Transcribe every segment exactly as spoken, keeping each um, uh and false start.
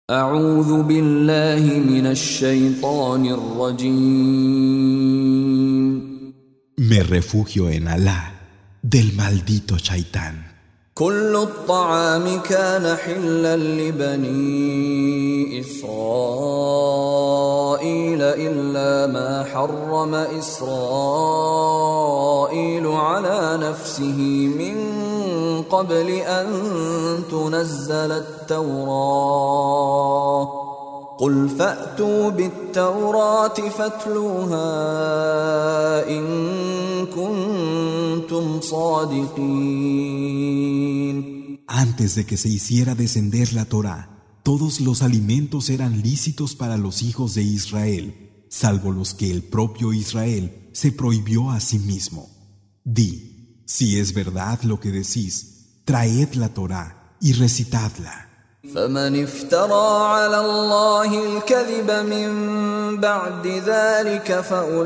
أعوذ بالله من الشيطان الرجيم. Me refugio en Alá del maldito Shaitán. كل الطعام كان حلا لبني إسرائيل إلا ما حرم إسرائيل على نفسه من قبل أن تنزل التوراة قل فأتوا بالتوراة فاتلوها إن كنتم صادقين. Antes de que se hiciera descender la Torá, todos los alimentos eran lícitos para los hijos de Israel, salvo los que el propio Israel se prohibió a sí mismo. Di, si es verdad lo que decís, traed la Torá y recitadla. فمن افترى على الله الكذب من بعد ذلك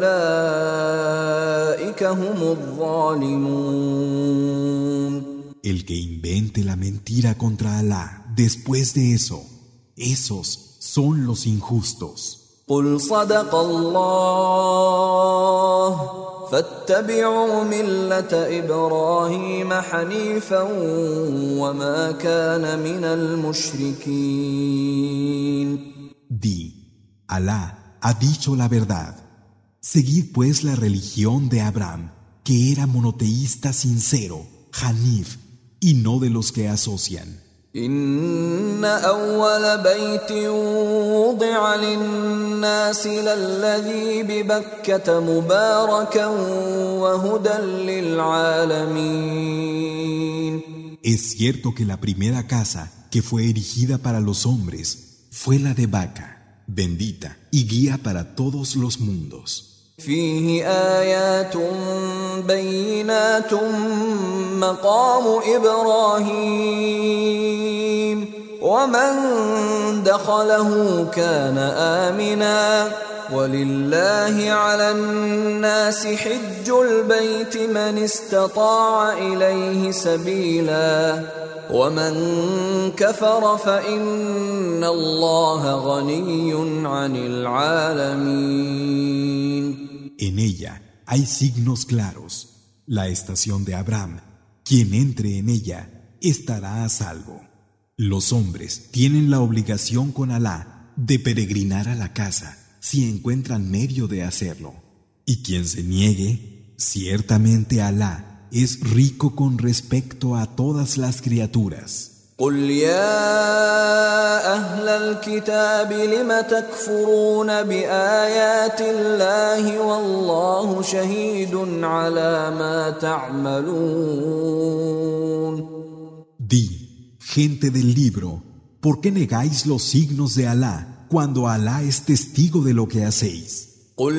فأولئك هم الظالمون. El que invente la mentira contra Alá después de eso, esos son los injustos. قل صدق الله فاتبعوا ملة إبراهيم حنيفا وما كان من المشركين. Di, Alá ha dicho la verdad. Seguid pues la religión de Abraham, que era monoteísta sincero, Hanif, y no de los que asocian. إن أول بيت وضع للناس للذي ببكة مباركا وهدى للعالمين. Es cierto que la primera casa que fue erigida para los hombres fue la de Baca, bendita y guía para todos los mundos. فيه آيات بينات مقام إبراهيم ومن دخله كان آمنا ولله على الناس حج البيت من استطاع إليه سبيلا ومن كفر فإن الله غني عن العالمين. En ella hay signos claros. La estación de Abraham, quien entre en ella, estará a salvo. Los hombres tienen la obligación con Alá de peregrinar a la casa si encuentran medio de hacerlo. Y quien se niegue, ciertamente Alá es rico con respecto a todas las criaturas. قل يا أهل الكتاب لم تكفرون بآيات الله والله شهيد على ما تعملون. Di, gente del libro, ¿por qué negáis los signos de Alá cuando Alá es testigo de lo que hacéis? قل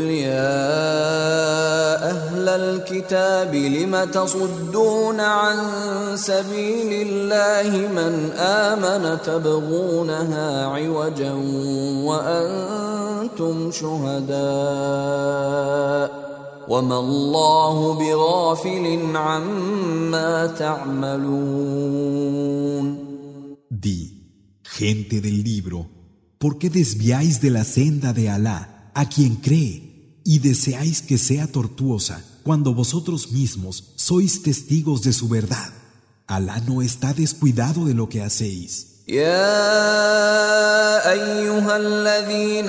يا أهل الكتاب لم تصدون عن سبيل الله من آمن تبغونها عوجا وأنتم شهداء وما الله بغافل عما تعملون. Di, gente del libro, ¿por qué desviáis de la senda de Alá a quien cree y deseáis que sea tortuosa cuando vosotros mismos sois testigos de su verdad? Alá no está descuidado de lo que hacéis. يا أيها الذين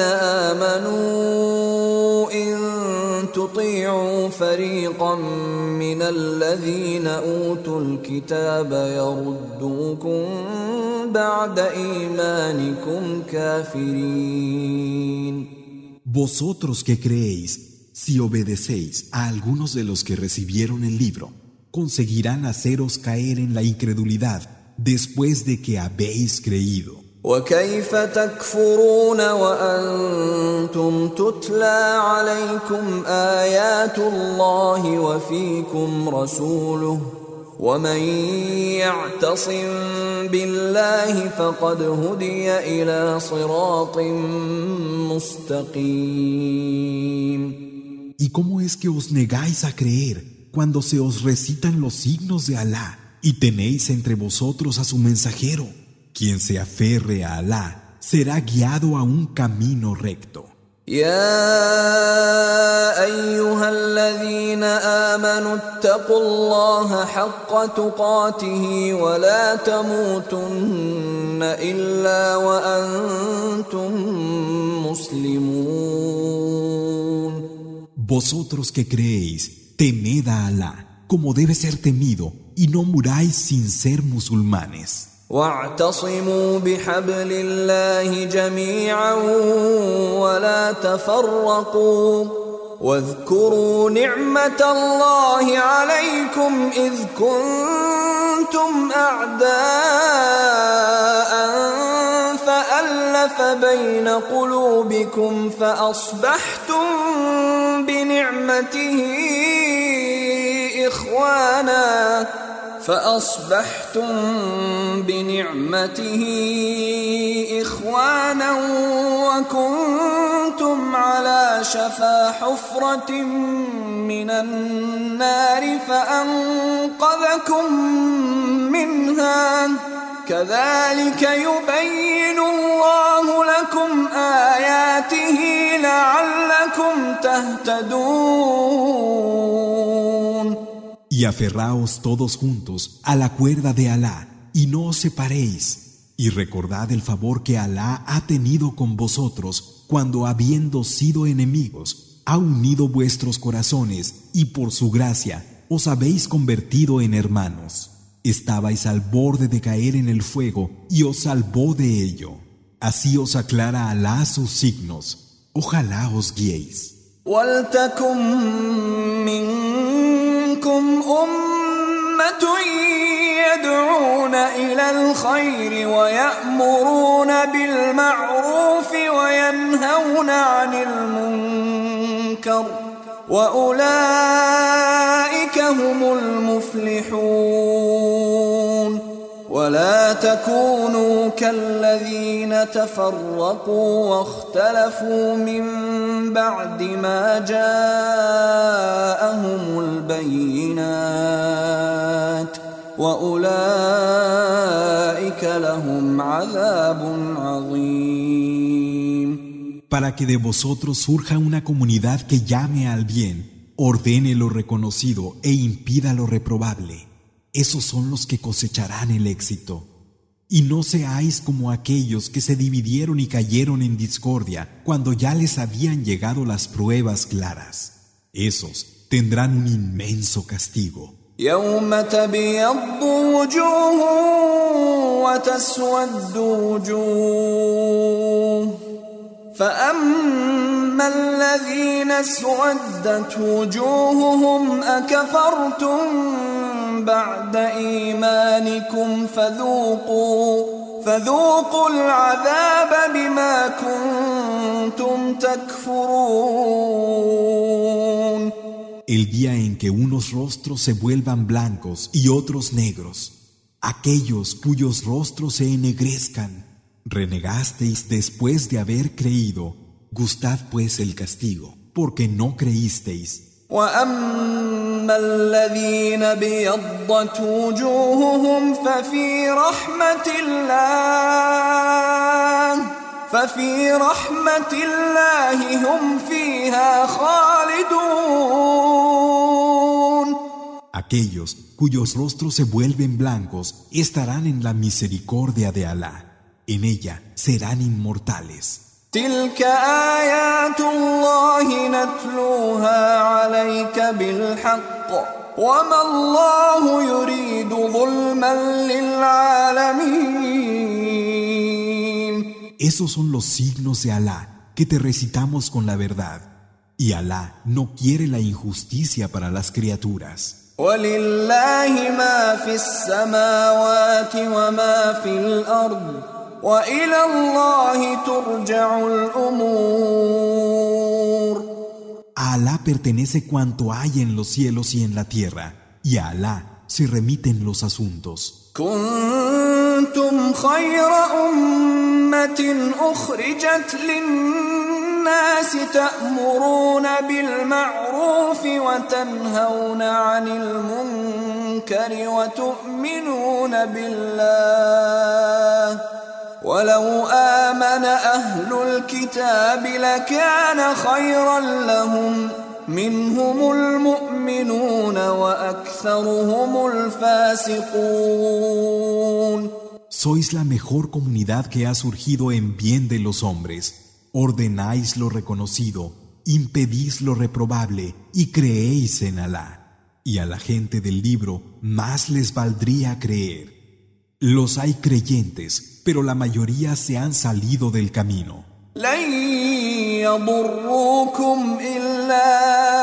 آمنوا إن تطيعوا فريقا من الذين أوتوا الكتاب يردوكم بعد إيمانكم كافرين. Vosotros que creéis, si obedecéis a algunos de los que recibieron el libro, conseguirán haceros caer en la incredulidad después de que habéis creído. وكيف تكفرون وأنتم تتلى عليكم آيات الله وفيكم رسوله ومن يعتصم بالله فقد هدي إلى صراط مستقيم. ¿Y cómo es que os negáis a creer cuando se os recitan los signos de Alá y tenéis entre vosotros a su mensajero? Quien se aferre a Alá será guiado a un camino recto. يا أيها الذين آمنوا اتقوا الله حق تقاته ولا تموتن إلا وأنتم مسلمون. Vosotros que creéis, temed a Alá, como debe ser temido, y no muráis sin ser musulmanes. واعتصموا بحبل الله جميعا ولا تفرقوا واذكروا نعمة الله عليكم إذ كنتم أعداء فألف بين قلوبكم فأصبحتم بنعمته إخوانا فأصبحتم بنعمته إخوانا وكنتم على شفا حفرة من النار فأنقذكم منها كذلك يبين الله لكم آياته لعلكم تهتدون. Y aferraos todos juntos a la cuerda de Alá, y no os separéis, y recordad el favor que Alá ha tenido con vosotros cuando, habiendo sido enemigos, ha unido vuestros corazones, y por su gracia os habéis convertido en hermanos. Estabais al borde de caer en el fuego, y os salvó de ello. Así os aclara Alá sus signos. Ojalá os guiéis. وَلْتَكُن مِّنكُمْ أُمَّةٌ يَدْعُونَ إِلَى الْخَيْرِ وَيَأْمُرُونَ بِالْمَعْرُوفِ وَيَنْهَوْنَ عَنِ الْمُنكَرِ وَأُولَٰئِكَ هُمُ الْمُفْلِحُونَ. ولا تكونوا كالذين تفرقوا واختلفوا من بعد ما جاءهم البينات وأولئك لهم عذاب عظيم. Para que de vosotros surja una comunidad que llame al bien, ordene lo reconocido e impida lo reprobable. Esos son los que cosecharán el éxito. Y no seáis como aquellos que se dividieron y cayeron en discordia cuando ya les habían llegado las pruebas claras. Esos tendrán un inmenso castigo. يوم تبيض وجوه وتسود وجوه فأما الذين اسودت وجوههم أكفرتم بعد إيمانكم فذوقوا فذوقوا العذاب بما كنتم تكفرون. El día en que unos rostros se vuelvan blancos y otros negros, aquellos cuyos rostros se ennegrezcan, renegasteis después de haber creído, gustad pues el castigo, porque no creísteis. وَأَمَّا الَّذِينَ ابْيَضَّتْ وُجُوهُهُمْ فَفِي رَحْمَةِ اللَّهِ فَفِي رَحْمَةِ اللَّهِ هُمْ فِيهَا خَالِدُونَ. Aquellos cuyos rostros se vuelven blancos estarán en la misericordia de Alá. En ella serán inmortales. تلك آيات الله نتلوها عليك بالحق وما الله يريد ظلما للعالمين. Esos son los signos de Alá que te recitamos con la verdad. Y Alá no quiere la injusticia para las criaturas. ولله ما في السماوات وما في الأرض وإلى الله ترجع الأمور. A Alá pertenece cuanto hay en los cielos y en la tierra, y a Alá se remiten los asuntos. كنتم خير أمة أخرجت للناس تأمرون بالمعروف وتنهون عن المنكر وتؤمنون بالله ولو آمن أهل الكتاب لكان خيرا لهم منهم المؤمنون وأكثرهم الفاسقون. Sois la mejor comunidad que ha surgido en bien de los hombres. Ordenáis lo reconocido, impedís lo reprobable y creéis en Alá. Y a la gente del libro más les valdría creer. Los hay creyentes, pero la mayoría se han salido del camino. لن يضروكم إلا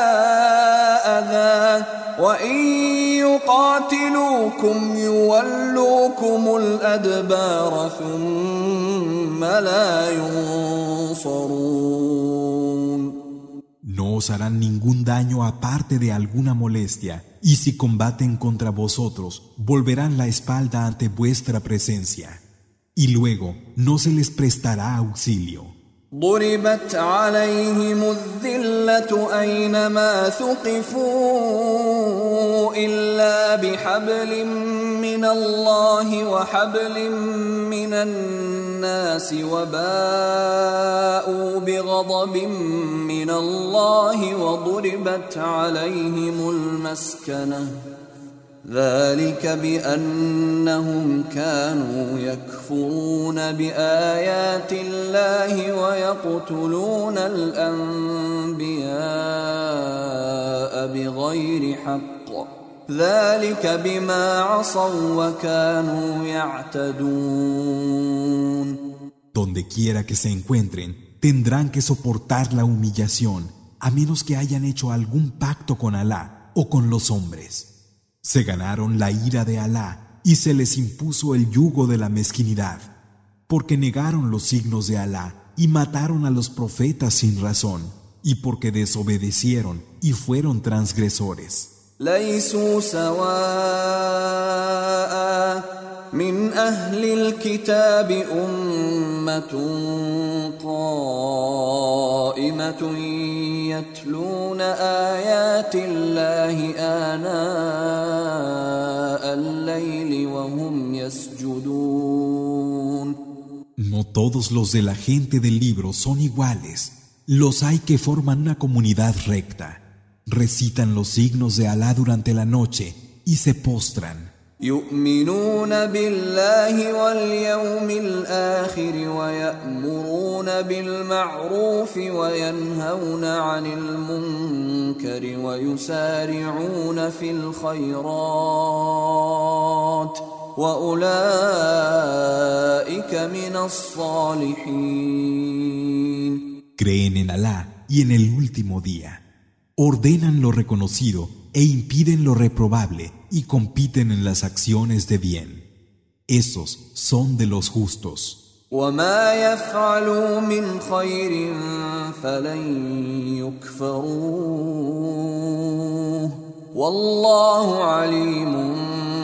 أذى وإن يقاتلوكم يولوكم الأدبار ثم لا ينصرون. No os harán ningún daño aparte de alguna molestia, y si combaten contra vosotros, volverán la espalda ante vuestra presencia, y luego no se les prestará auxilio. ضربت عليهم الذلة أينما ثقفوا إلا بحبل من الله وحبل من الناس وباءوا بغضب من الله وضربت عليهم المسكنة ذلك بأنهم كانوا يكفرون بآيات الله ويقتلون الأنبياء بغير حق ذلك بما عصوا وكانوا يعتدون. Donde quiera que se encuentren, tendrán que soportar la humillación, a menos que hayan hecho algún pacto con Alá o con los hombres. Se ganaron la ira de Alá y se les impuso el yugo de la mezquinidad, porque negaron los signos de Alá y mataron a los profetas sin razón, y porque desobedecieron y fueron transgresores. ليسوا سواء من أهل الكتاب أمة قائمة يتلون آيات الله آناء الليل وهم يسجدون. No todos los de la gente del libro son iguales. Los hay que forman una comunidad recta. Recitan los signos de Alá durante la noche y se postran. يؤمنون بالله واليوم الآخر ويأمرون بالمعروف وينهون عن المنكر ويسارعون في الخيرات وأولئك من الصالحين. Creen en Alá y en el último día. Ordenan lo reconocido e impiden lo reprobable y compiten en las acciones de bien. Esos son de los justos. وما يفعلوا من خير فلن يكفروه والله عليم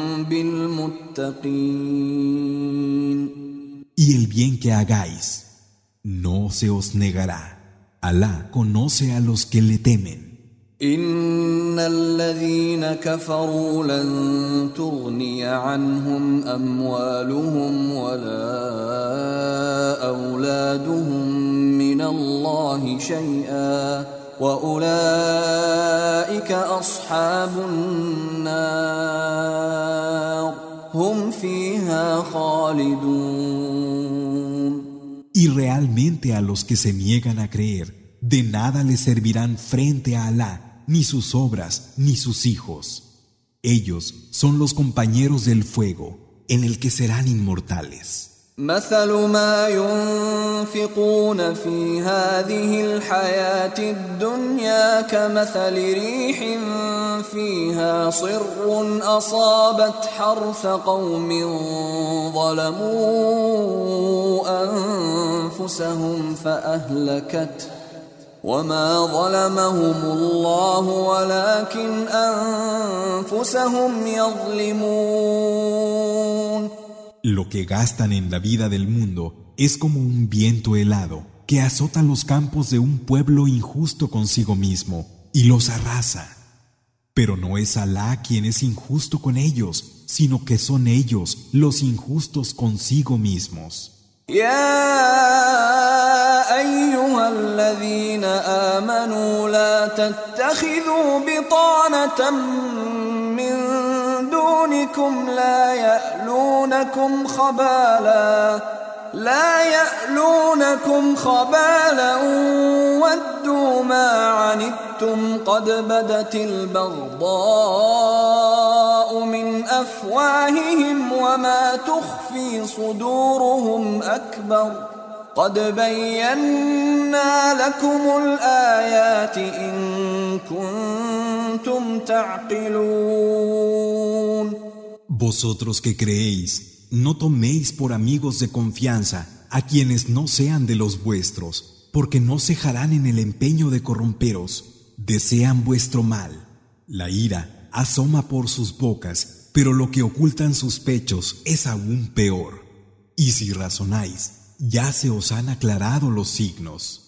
بالمتقين. Y el bien que hagáis no se os negará. Alá conoce a los que le temen. إن الذين كفروا لن تغني عنهم أموالهم ولا أولادهم من الله شيئا وأولئك أصحاب النار هم فيها خالدون. Y realmente a los que se niegan a creer, de nada les servirán frente a Alá ni sus obras, ni sus hijos. Ellos son los compañeros del fuego, en el que serán inmortales. مثل ما ينفقون في هذه الحياة الدنيا كمثل ريح فيها صر أصابت حرث قوم ظلموا أنفسهم فأهلكته وما ظلمهم الله ولكن أنفسهم يظلمون. Lo que gastan en la vida del mundo es como un viento helado que azota los campos de un pueblo injusto consigo mismo y los arrasa. Pero no es Alá quien es injusto con ellos, sino que son ellos los injustos consigo mismos. يا أيها الذين آمنوا لا تتخذوا بطانة من دونكم لا يألونكم خبالا لا يألونكم خبالا ودوا ما عنتم قد بدت البغضاء من أفواههم وما تخفي صدورهم أكبر قد بينا لكم الآيات إن كنتم تعقلون. Vosotros que creéis, no toméis por amigos de confianza a quienes no sean de los vuestros, porque no cejarán en el empeño de corromperos, desean vuestro mal. La ira asoma por sus bocas, pero lo que ocultan sus pechos es aún peor. Y si razonáis, ya se os han aclarado los signos.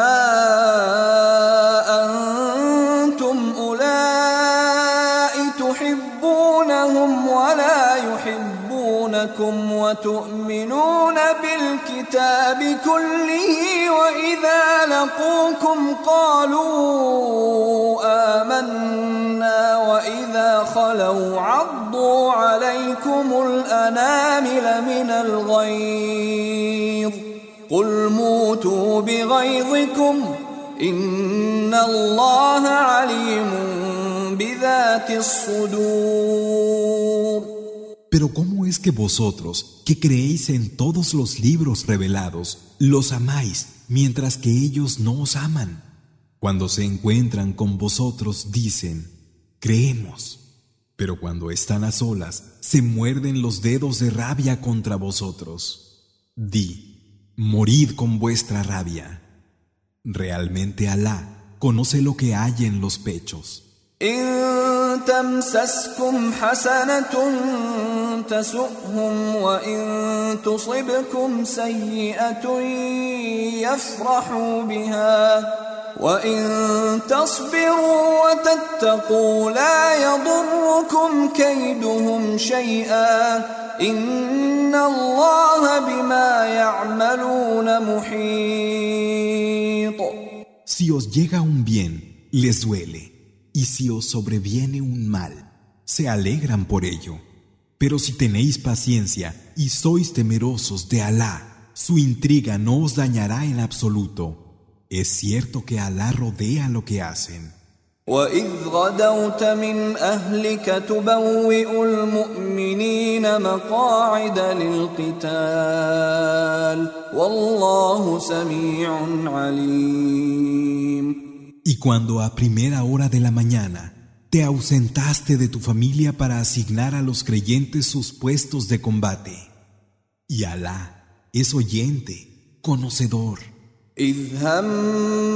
تحبونهم ولا يحبونكم وتؤمنون بالكتاب كله وإذا لقوكم قالوا آمنا وإذا خلوا عضوا عليكم الأنامل من الغيظ قل موتوا بغيظكم إن الله عليم بذات الصدور. Pero ¿cómo es que vosotros, que creéis en todos los libros revelados, los amáis mientras que ellos no os aman? Cuando se encuentran con vosotros dicen, creemos, pero cuando están a solas se muerden los dedos de rabia contra vosotros. Di, morid con vuestra rabia. Realmente Alá conoce lo que hay en los pechos. إن تمسسكم حسنة تسؤهم وإن تصبكم سيئة يفرحوا بها وإن تصبروا وتتقوا لا يضركم كيدهم شيئا إن الله بما يعملون محيط. Si os llega un bien, les duele. Y si os sobreviene un mal, se alegran por ello. Pero si tenéis paciencia y sois temerosos de Alá, su intriga no os dañará en absoluto. Es cierto que Alá rodea lo que hacen. وَإِذْ غَدَوْتَ مِنْ أَهْلِكَ تُبَوِّئُ الْمُؤْمِنِينَ مَقَاعِدَ لِلْقِتَالِ وَاللَّهُ سَمِيعٌ عَلِيمٌ. Y cuando a primera hora de la mañana te ausentaste de tu familia para asignar a los creyentes sus puestos de combate, y Alá es oyente, conocedor. إذ هم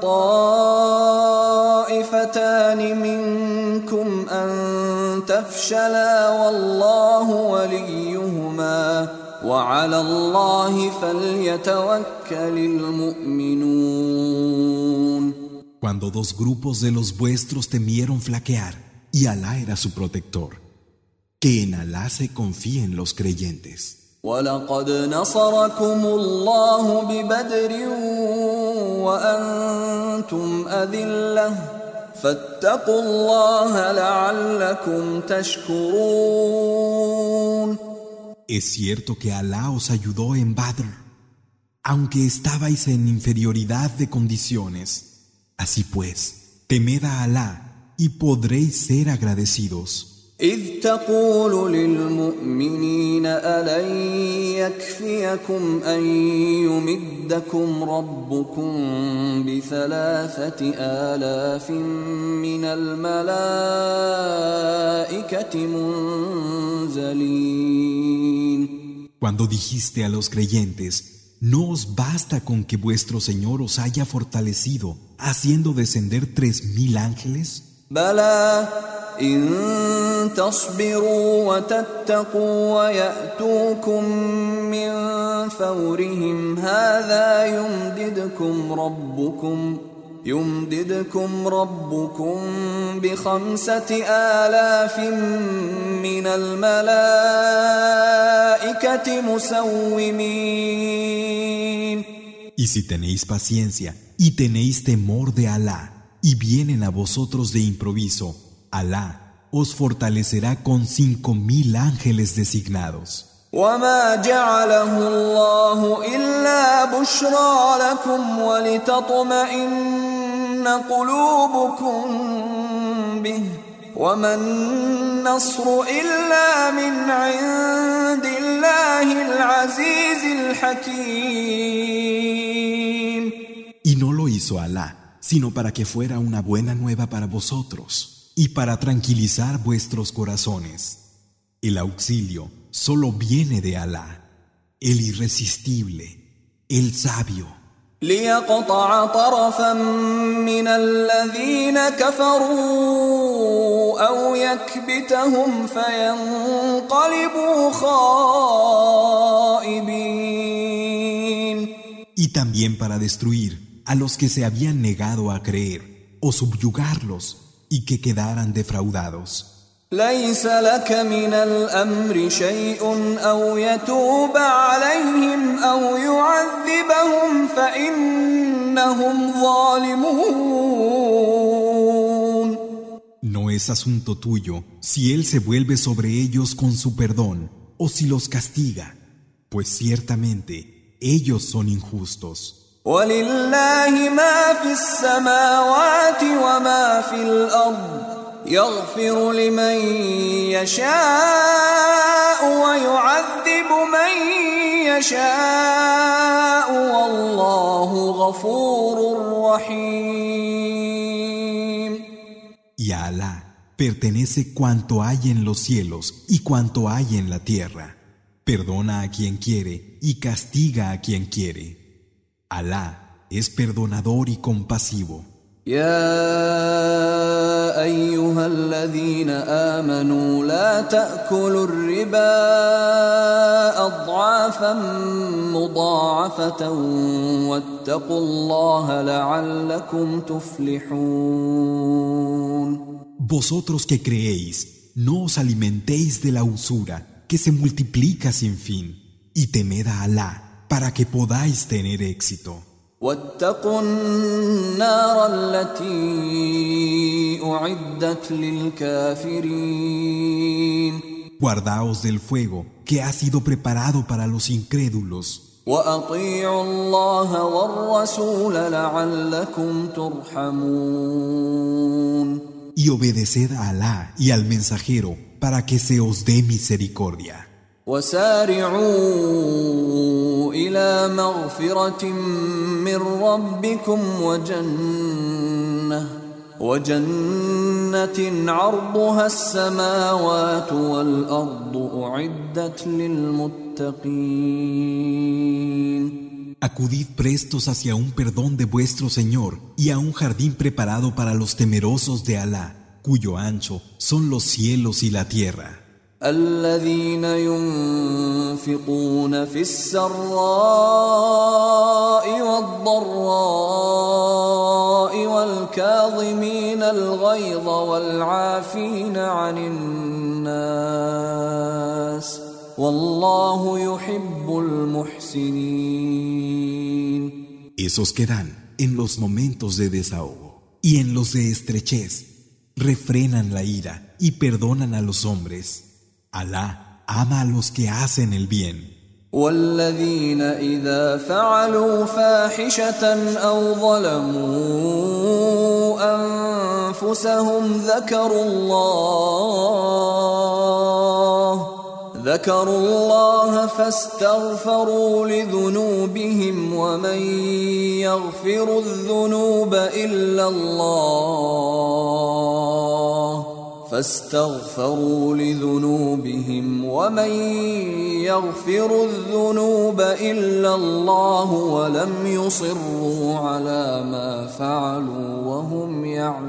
الطائفتان منكم أن تفشلا والله وليهما وعلى الله فليتوكل المؤمنون. Cuando dos grupos de los vuestros temieron flaquear, y Alá era su protector, que en Alá se confíen los creyentes. وَلَقَدْ نَصَرَكُمُ اللَّهُ بِبَدْرٍ وَأَنْتُمْ أَذِلَّةٌ فَاتَّقُوا اللَّهَ لَعَلَّكُمْ تَشْكُرُونَ. Es cierto que Alá os ayudó en Badr, aunque estabais en inferioridad de condiciones. Así pues, temed a Alá y podréis ser agradecidos. إذ تقول للمؤمنين ألن يكفيكم أن يمدكم ربكم بثلاثة آلاف من الملائكة منزلين. Cuando dijiste a los creyentes, ¿no os basta con que vuestro Señor os haya fortalecido, haciendo descender tres mil ángeles? بلى إن تصبروا وتتقوا ويأتوكم من فورهم هذا يمددكم ربكم يمددكم ربكم بخمسة آلاف من الملائكة مسومين. Y si tenéis paciencia y tenéis temor de Alá y vienen a vosotros de improviso, Alá os fortalecerá con cinco mil ángeles designados. وما جعله الله إلا بشرى لكم ولتطمئن قلوبكم به وما النصر إلا من عند الله العزيز الحكيم. Y no lo hizo Alá, sino para que fuera una buena nueva para vosotros y para tranquilizar vuestros corazones. El auxilio solo viene de Alá, el irresistible, el sabio. ليقطع طرفا من الذين كفروا أو يكبتهم فينقلبوا خائبين. Y también para destruir a los que se habían negado a creer o subyugarlos y que quedaran defraudados. ليس لك من الأمر شيء أو يتوب عليهم أو يعذبهم فإنهم ظالمون. No es asunto tuyo si Él se vuelve sobre ellos con su perdón o si los castiga, pues ciertamente ellos son injustos. ولله ما في السماوات وما في الأرض يغفر لمن يشاء ويعذب من يشاء والله غفور رحيم. Y a Alá pertenece cuanto hay en los cielos y cuanto hay en la tierra. Perdona a quien quiere y castiga a quien quiere. Alá es perdonador y compasivo. يا أيها الذين آمنوا لا تأكلوا الربا أضعافا مضاعفة واتقوا الله لعلكم تفلحون. Vosotros que creéis, no os alimentéis de la usura que se multiplica sin fin, y temed a Alá para que podáis tener éxito. واتقوا النار التي أعدت للكافرين. Guardaos del fuego que ha sido preparado para los incrédulos. وأطيعوا الله والرسول لعلكم ترحمون. Y obedeced a Alá y al mensajero para que se os dé misericordia. وسارعوا إلى مغفرة من ربكم وجنة وجنة عرضها السماوات والأرض أعدت للمتقين. Acudid prestos hacia un perdón de vuestro Señor y a un jardín preparado para los temerosos de Alá, cuyo ancho son los cielos y la tierra. الذين ينفقون في السراء والضراء والكاظمين الغيظ والعافين عن الناس والله يحب المحسنين. Esos que dan en los momentos de desahogo y en los de estrechez, refrenan la ira y perdonan a los hombres. Alá ama a los que hacen el bien. والذين إذا فعلوا فاحشة أو ظلموا أنفسهم ذكروا الله ذكروا الله فاستغفروا لذنوبهم ومن يغفر الذنوب إلا الله فاستغفروا لذنوبهم ومن يغفر الذنوب إلا الله ولم يصروا على ما فعلوا وهم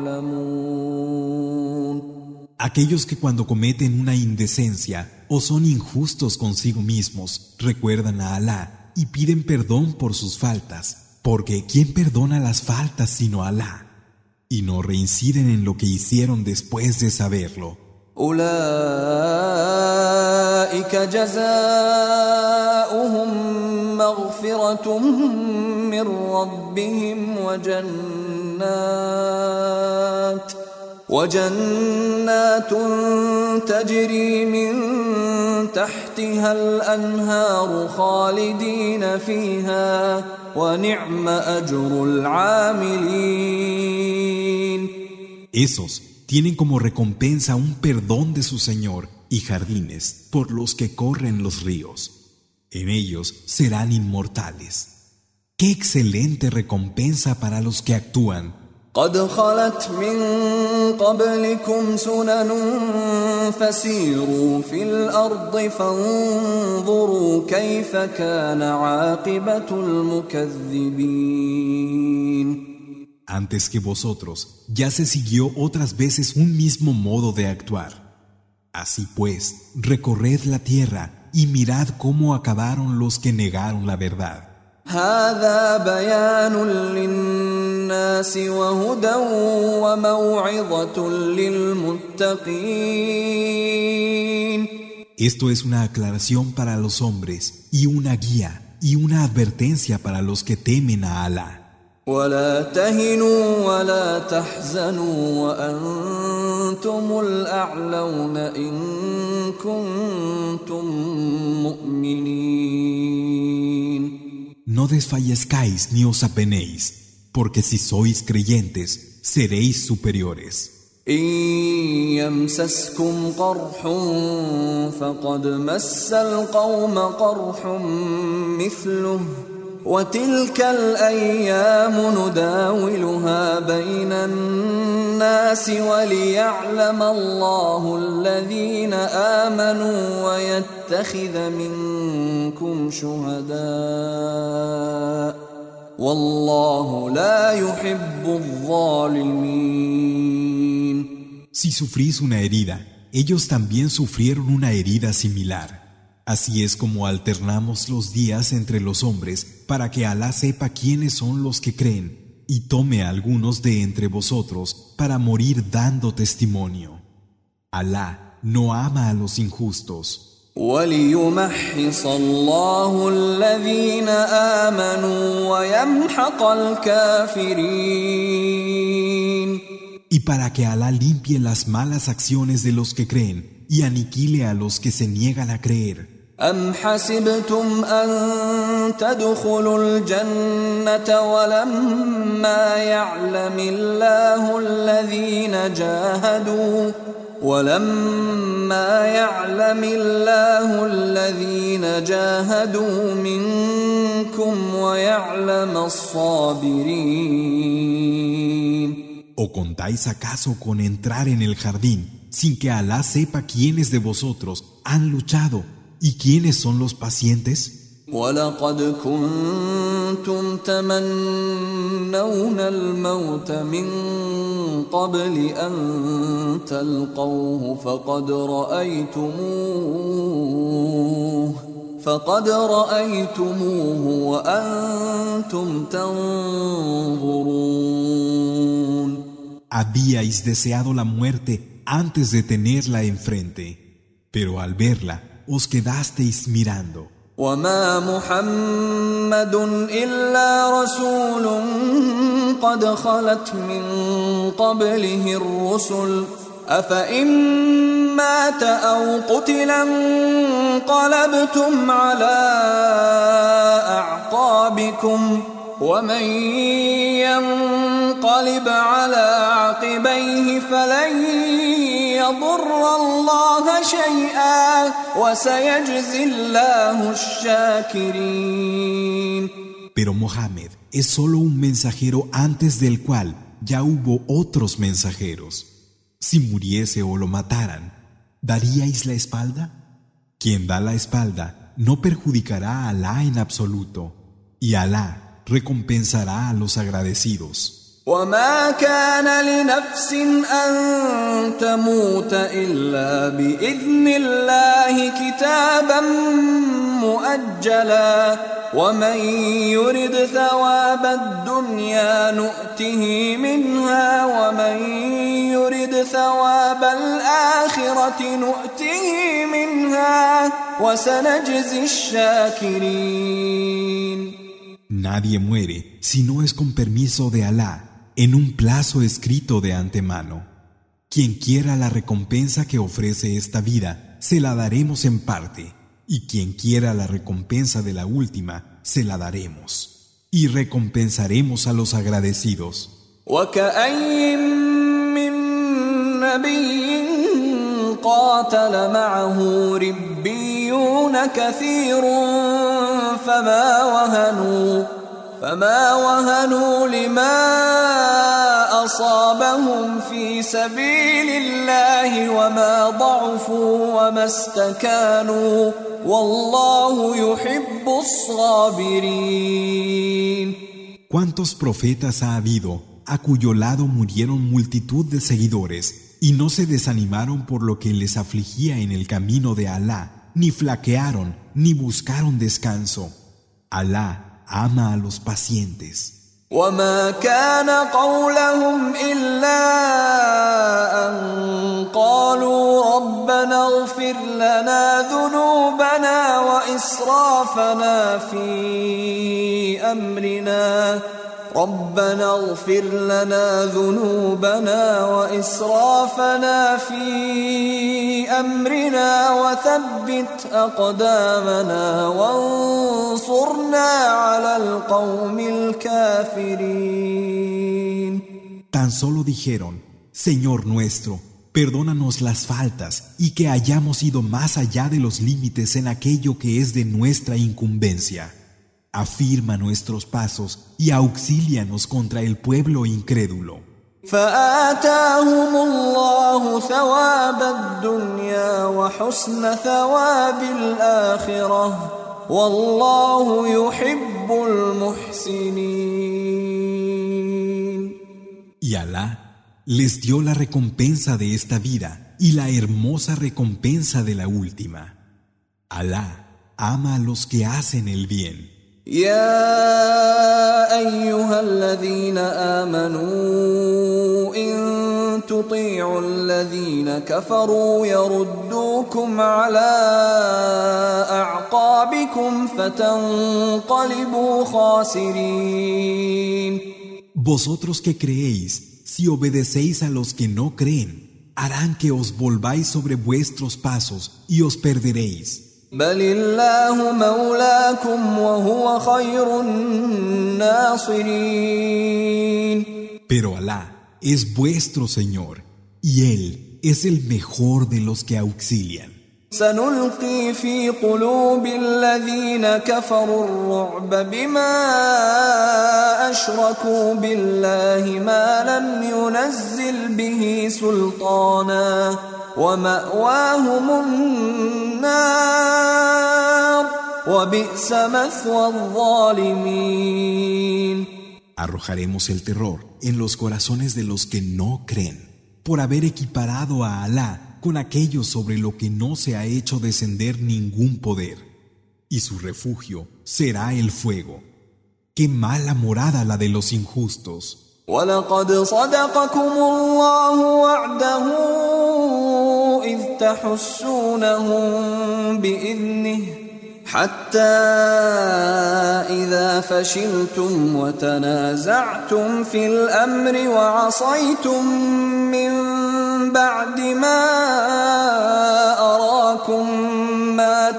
يعلمون. Aquellos que cuando cometen una indecencia o son injustos consigo mismos, recuerdan a Alá y piden perdón por sus faltas, porque ¿quién perdona las faltas sino Alá? Y no reinciden en lo que hicieron después de saberlo. أولئك جزاؤهم مغفرة من ربهم وجنات وجنات تجري من تحتها الأنهار خالدين فيها ونعم أجر العاملين. Esos tienen como recompensa un perdón de su Señor y jardines por los que corren los ríos. En ellos serán inmortales. ¡Qué excelente recompensa para los que actúan! قد خلت من قبلكم سنن فسيروا في الأرض فانظروا كيف كان عاقبة المكذبين. Antes que vosotros, ya se siguió otras veces un mismo modo de actuar. Así pues, recorred la tierra y mirad cómo acabaron los que negaron la verdad. هذا بيان للناس وهدى وموعظة للمتقين. Esto es una aclaración para los hombres y una guía y una advertencia para los que temen a Alá. ولا تهنوا ولا تحزنوا وأنتم الأعلون إن كنتم مؤمنين. No desfallezcáis ni os apenéis, porque si sois creyentes, seréis superiores. إن يمسسكم قرح فقد مس القوم قرح مثله وتلك الأيام نداولها بين الناس وليعلم الله الذين آمنوا ويتخذ منكم شهداء والله لا يحب الظالمين. Si sufrís una herida, ellos también sufrieron una herida similar. Así es como alternamos los días entre los hombres para que Alá sepa quiénes son los que creen y tome a algunos de entre vosotros para morir dando testimonio. Alá no ama a los injustos. وَلِيُمَحِّصَ اللَّهُ الَّذِينَ آمَنُوا وَيَمْحَقَ الْكَافِرِينَ. Y para que Alá limpie las malas acciones de los que creen y aniquile a los que se niegan a creer. أَمْ حَسِبْتُمْ أَن تَدْخُلُوا الْجَنَّةَ وَلَمَّا يَعْلَمِ اللَّهُ الَّذِينَ جَاهَدُوا وَلَمَّا يَعْلَمِ اللَّهُ الَّذِينَ جَاهَدُوا مِنكُمْ وَيَعْلَمَ الصَّابِرِينَ. ¿O contáis acaso con entrar en el jardín sin que Alá sepa quiénes de vosotros han luchado y quiénes son los pacientes? وَلَقَدْ كُنْتُمْ تَمَنَّوْنَ الْمَوْتَ مِنْ قَبْلِ أَنْ تَلْقَوْهُ فَقَدْ رَأَيْتُمُوهُ فَقَدْ رَأَيْتُمُوهُ وَأَنْتُمْ تَنْظُرُونَ. Habíais deseado la muerte antes de tenerla enfrente, pero al verla os quedasteis mirando. وَمَا مُحَمَّدٌ إِلَّا رَسُولٌ قَدْ خَلَتْ مِنْ قَبْلِهِ الرُّسُلُ أَفَإِنْ مَاتَ أَوْ قُتِلَ انقَلَبْتُمْ عَلَى أَعْقَابِكُمْ وَمَنْ يَنْقَلِبْ عَلَى عَقِبَيْهِ فَلَنْ يَضُرَّ اللَّهَ شَيْئًا وَسَيَجْزِي اللَّهُ الشَّاكِرِينَ. Pero Mohammed es solo un mensajero antes del cual ya hubo otros mensajeros. Si muriese o lo mataran, ¿daríais la espalda? Quien da la espalda no perjudicará a Alá en absoluto, y Alá recompensará a los agradecidos. وما كان لنفس أن تموت إلا بإذن الله كتابا مؤجلا ومن يرد ثواب الدنيا نؤته منها ومن يرد ثواب الآخرة نؤته منها وسنجزي الشاكرين. Nadie muere si no es con permiso de Alá, en un plazo escrito de antemano. Quien quiera la recompensa que ofrece esta vida, se la daremos en parte, y quien quiera la recompensa de la última, se la daremos, y recompensaremos a los agradecidos. وكأين من نبي قاتل معه ربيون كثير فما وهنوا فما وهنوا لما أصابهم في سبيل الله وما ضعفوا وما استكانوا والله يحب الصابرين. ¿Cuántos profetas ha habido a cuyo lado murieron multitud de seguidores y no se desanimaron por lo que les afligía en el camino de Alá, ni flaquearon, ni buscaron descanso? Alá ama a los pacientes. وما كان قولهم إلا أن قالوا ربنا اغفر لنا ذنوبنا وإسرافنا في أمرنا ربنا اغفر لنا ذنوبنا وإسرافنا في أمرنا وثبت أقدامنا وانصرنا على القوم الكافرين. Tan solo dijeron, Señor nuestro, perdónanos las faltas y que hayamos ido más allá de los límites en aquello que es de nuestra incumbencia. Afirma nuestros pasos y auxílianos contra el pueblo incrédulo. فآتاهم الله ثواب الدنيا وحسن ثواب الآخرة والله يحب المحسنين. Y Alá les dio la recompensa de esta vida y la hermosa recompensa de la última. Alá ama a los que hacen el bien. يا أيها الذين آمنوا إن تطيعوا الذين كفروا يردوكم على أعقابكم فتنقلبوا خاسرين. Vosotros que creéis, si obedecéis a los que no creen, harán que os volváis sobre vuestros pasos y os perderéis. بل الله مولاكم وهو خير الناصرين. Pero Alá es vuestro Señor y Él es el mejor de los que auxilian. سنلقي في قلوب الذين كفروا الرعب بما أشركوا بالله ما لم ينزل به سلطانا ومأواهم النار وبئس مثوى الظالمين. Arrojaremos el terror en los corazones de los que no creen, por haber equiparado a Alá con aquello sobre lo que no se ha hecho descender ningún poder, y su refugio será el fuego. ¡Qué mala morada la de los injustos! وَلَقَدْ صَدَقَكُمُ اللَّهُ وَعْدَهُ إِذْ تَحُسُّونَهُم بِإِذْنِهِ حَتَّى إِذَا فَشِلْتُمْ وَتَنَازَعْتُمْ فِي الْأَمْرِ وَعَصَيْتُم مِّن بَعْدِ مَا أَرَاكُم مَّا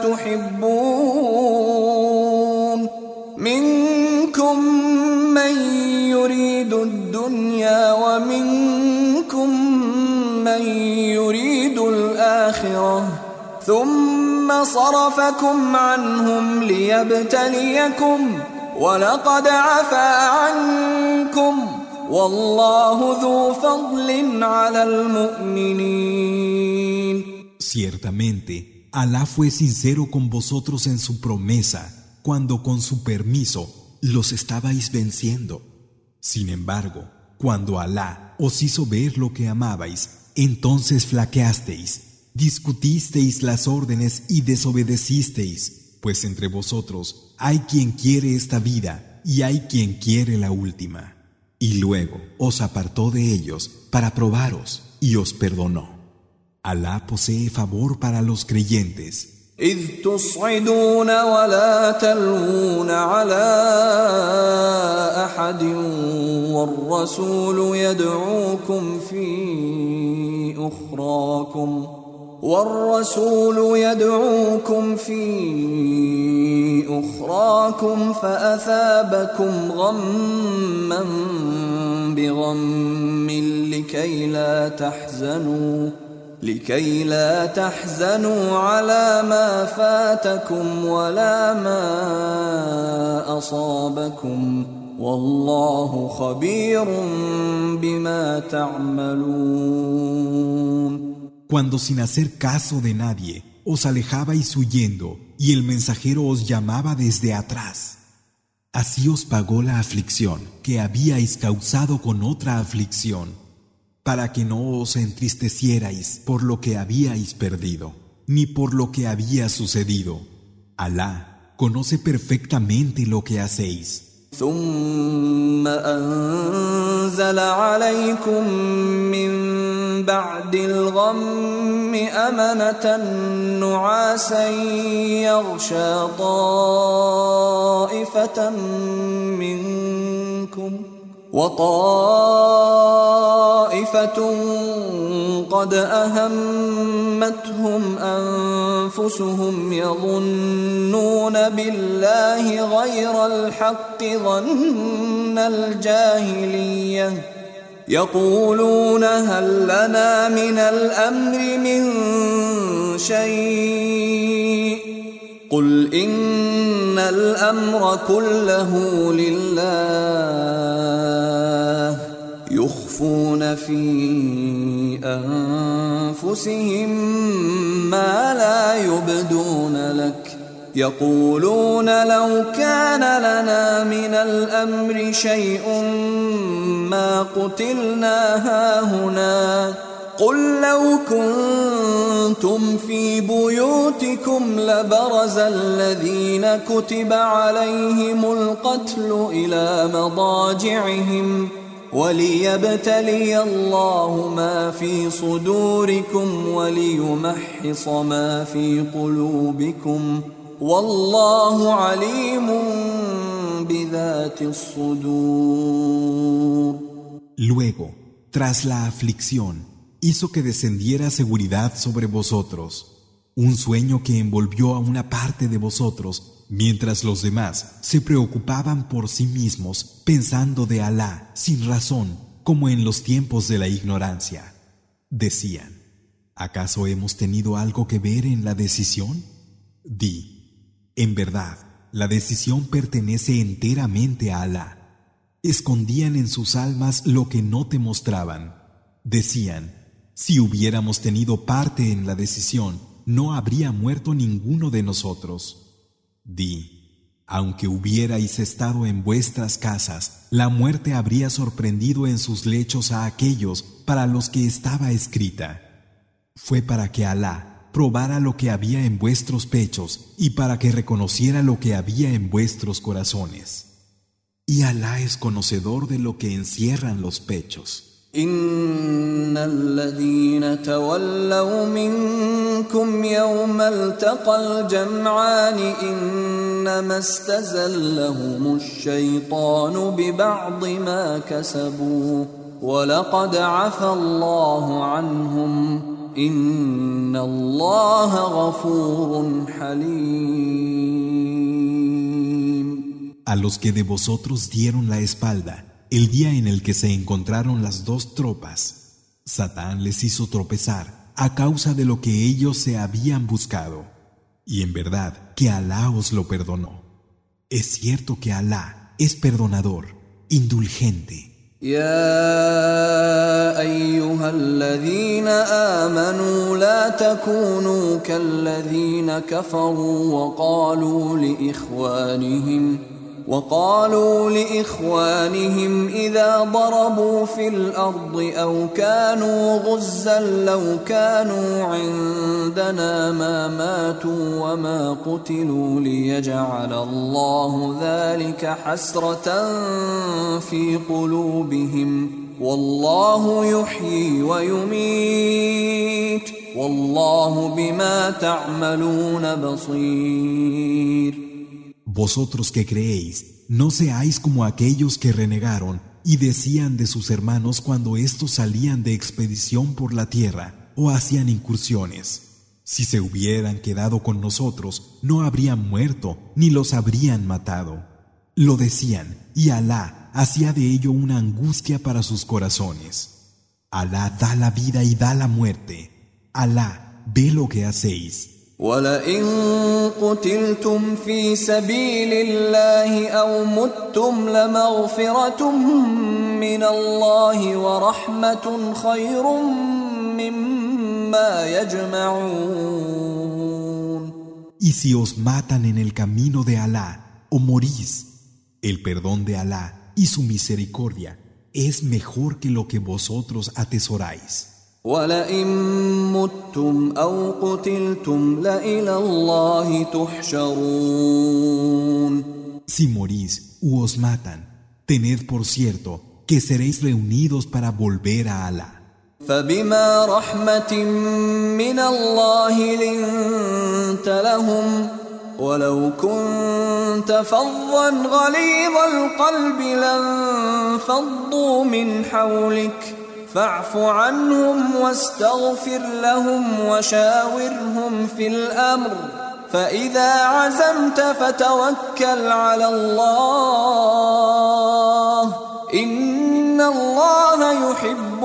تُحِبُّونَ مِنكُم مَّن يُرِيدُ الدُّنْيَا وَمِنكُم مَّن يُرِيدُ الْآخِرَةَ ثُمَّ صَرَفَكُمْ عَنْهُمْ لِيَبْتَلِيَكُمْ وَلَقَدْ عَفَا عَنكُمْ وَاللَّهُ ذُو فَضْلٍ عَلَى الْمُؤْمِنِينَ. Ciertamente, Alá fue sincero con vosotros en su promesa cuando con su permiso los estabais venciendo. Sin embargo, cuando Alá os hizo ver lo que amabais, entonces flaqueasteis, discutisteis las órdenes y desobedecisteis, pues entre vosotros hay quien quiere esta vida y hay quien quiere la última. Y luego os apartó de ellos para probaros y os perdonó. Alá posee favor para los creyentes. إذ تصعدون ولا تلوون على أحد والرسول يدعوكم في أخراكم والرسول يدعوكم في أخراكم فأثابكم غما بغم لكي لا تحزنوا لكي لا تحزنوا على ما فاتكم ولا ما أصابكم والله خبير بما تعملون. Cuando sin hacer caso de nadie os alejabais huyendo y el mensajero os llamaba desde atrás, así os pagó la aflicción que habíais causado con otra aflicción, para que no os entristecierais por lo que habíais perdido, ni por lo que había sucedido. Alá conoce perfectamente lo que hacéis. ثم أنزل عليكم من بعد الغم أمنة نعاسا يغشى طائفة منكم وطائفة قد أهمتهم أنفسهم يظنون بالله غير الحق ظن الجاهلية يقولون هل لنا من الأمر من شيء قل إن الأمر كله لله يخفون في أنفسهم ما لا يبدون لك يقولون لو كان لنا من الأمر شيء ما قتلنا هاهنا قل لو كنتم في بيوتكم لبرز الذين كتب عليهم القتل إلى مضاجعهم وليبتلي الله ما في صدوركم وليمحص ما في قلوبكم والله عليم بذات الصدور. Luego, tras la aflicción, hizo que descendiera seguridad sobre vosotros, un sueño que envolvió a una parte de vosotros, mientras los demás se preocupaban por sí mismos, pensando de Alá sin razón, como en los tiempos de la ignorancia. Decían, ¿acaso hemos tenido algo que ver en la decisión? Di, en verdad, la decisión pertenece enteramente a Alá. Escondían en sus almas lo que no te mostraban. Decían, si hubiéramos tenido parte en la decisión, no habría muerto ninguno de nosotros. Di, aunque hubierais estado en vuestras casas, la muerte habría sorprendido en sus lechos a aquellos para los que estaba escrita. Fue para que Alá probara lo que había en vuestros pechos y para que reconociera lo que había en vuestros corazones. Y Alá es conocedor de lo que encierran los pechos. إن الذين تولوا منكم يوم التقى الجمعان إنما استزلهم الشيطان ببعض ما كسبوا ولقد عفى الله عنهم إن الله غفور حليم. A los que de vosotros dieron la espalda el día en el que se encontraron las dos tropas, Satán les hizo tropezar a causa de lo que ellos se habían buscado. Y en verdad que Alá os lo perdonó. Es cierto que Alá es perdonador, indulgente. يا أيها الذين آمنوا لا تكونوا كالذين كفروا وقالوا لإخوانهم وقالوا لإخوانهم إذا ضربوا في الأرض أو كانوا غزا لو كانوا عندنا ما ماتوا وما قتلوا ليجعل الله ذلك حسرة في قلوبهم والله يحيي ويميت والله بما تعملون بصير. Vosotros que creéis, no seáis como aquellos que renegaron y decían de sus hermanos cuando éstos salían de expedición por la tierra o hacían incursiones: si se hubieran quedado con nosotros, no habrían muerto ni los habrían matado. Lo decían, y Alá hacía de ello una angustia para sus corazones. Alá da la vida y da la muerte. Alá ve lo que hacéis. وَلَئِن قُتِلْتُمْ فِي سَبِيلِ اللَّهِ أَوْ مُتُّمْ لَمَغْفِرَةٌ مِّنَ اللَّهِ وَرَحْمَةٌ خَيْرٌ مِّمَّا يَجْمَعُونَ. Y si os matan en el camino de Alá o morís, el perdón de Alá y su misericordia es mejor que lo que vosotros atesoráis. وَلَئِن مُتُّمْ أَوْ قُتِلْتُمْ لَإِلَى اللَّهِ تُحْشَرُونَ. Si morís u os matan, tened por cierto que seréis reunidos para volver a Alá. فَبِمَا رَحْمَةٍ مِّنَ اللَّهِ لِنتَ لَهُمْ وَلَوْ كُنتَ فَظًّا غَلِيظَ الْقَلْبِ لَانفَضُّوا مِنْ حَوْلِكَ فاعف عنهم واستغفر لهم وشاورهم في الأمر فإذا عزمت فتوكل على الله إن الله يحب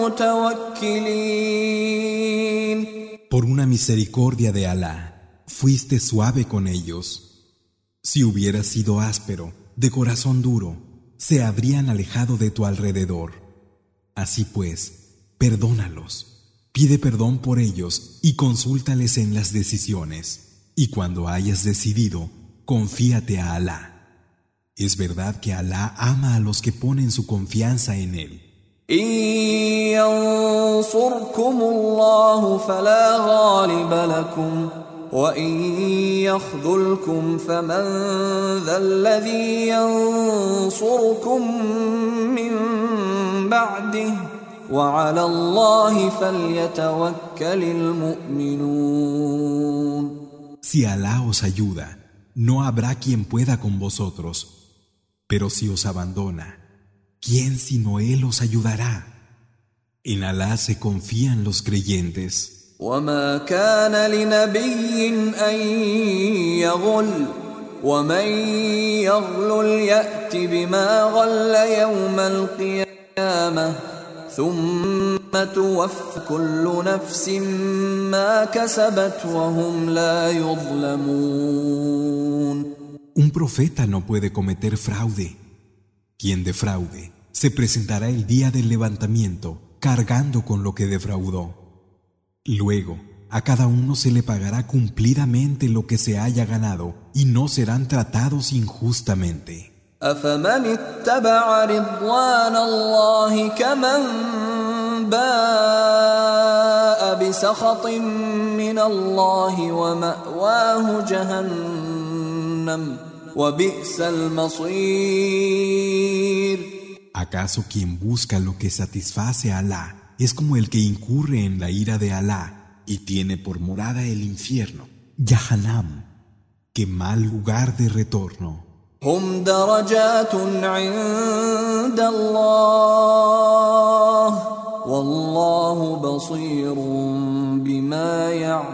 المتوكلين. Por una misericordia de Alá, fuiste suave con ellos. Si hubieras sido áspero, de corazón duro, se habrían alejado de tu alrededor. Así pues, perdónalos, pide perdón por ellos y consúltales en las decisiones. Y cuando hayas decidido, confíate a Alá. Es verdad que Alá ama a los que ponen su confianza en él. إن ينصركم الله فلا غالب لكم وإن يخذلكم فمن ذا الذي ينصركم من بعده وعلى الله فليتوكل المؤمنون. Si Alá os ayuda, no habrá quien pueda con vosotros. Pero si os abandona, ¿quién sino Él os ayudará? En Alá se confían los creyentes. وما كان لنبي أن يغل ومن يغلل يأت بما غل يوم القيامة ثم توفى كل نفس ما كسبت وهم لا يظلمون. Un profeta no puede cometer fraude. Quien defraude se presentará el día del levantamiento cargando con lo que defraudó. Luego, a cada uno se le pagará cumplidamente lo que se haya ganado y no serán tratados injustamente. أفمن اتبع رضوان الله كمن باء بسخط من الله ومأواه جهنم وبئس المصير. ¿Acaso quien busca lo que satisface a Alá es como el que incurre en la ira de Alá y tiene por morada el infierno? Jahannam, qué mal lugar de retorno. هم درجات عند الله والله بصير بما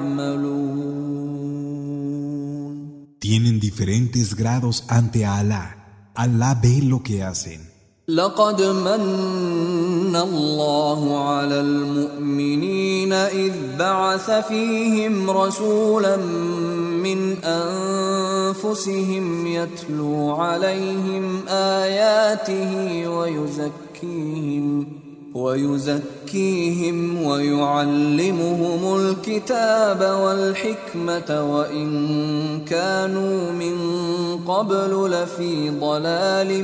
يعملون. Tienen diferentes grados ante Alá. Alá ve lo que hacen. لقد من الله على المؤمنين إذ بعث فيهم رسولا من أنفسهم يتلو عليهم آياته ويزكيهم ويزكيهم ويعلمهم الكتاب والحكمة وإن كانوا من قبل لفي ضلال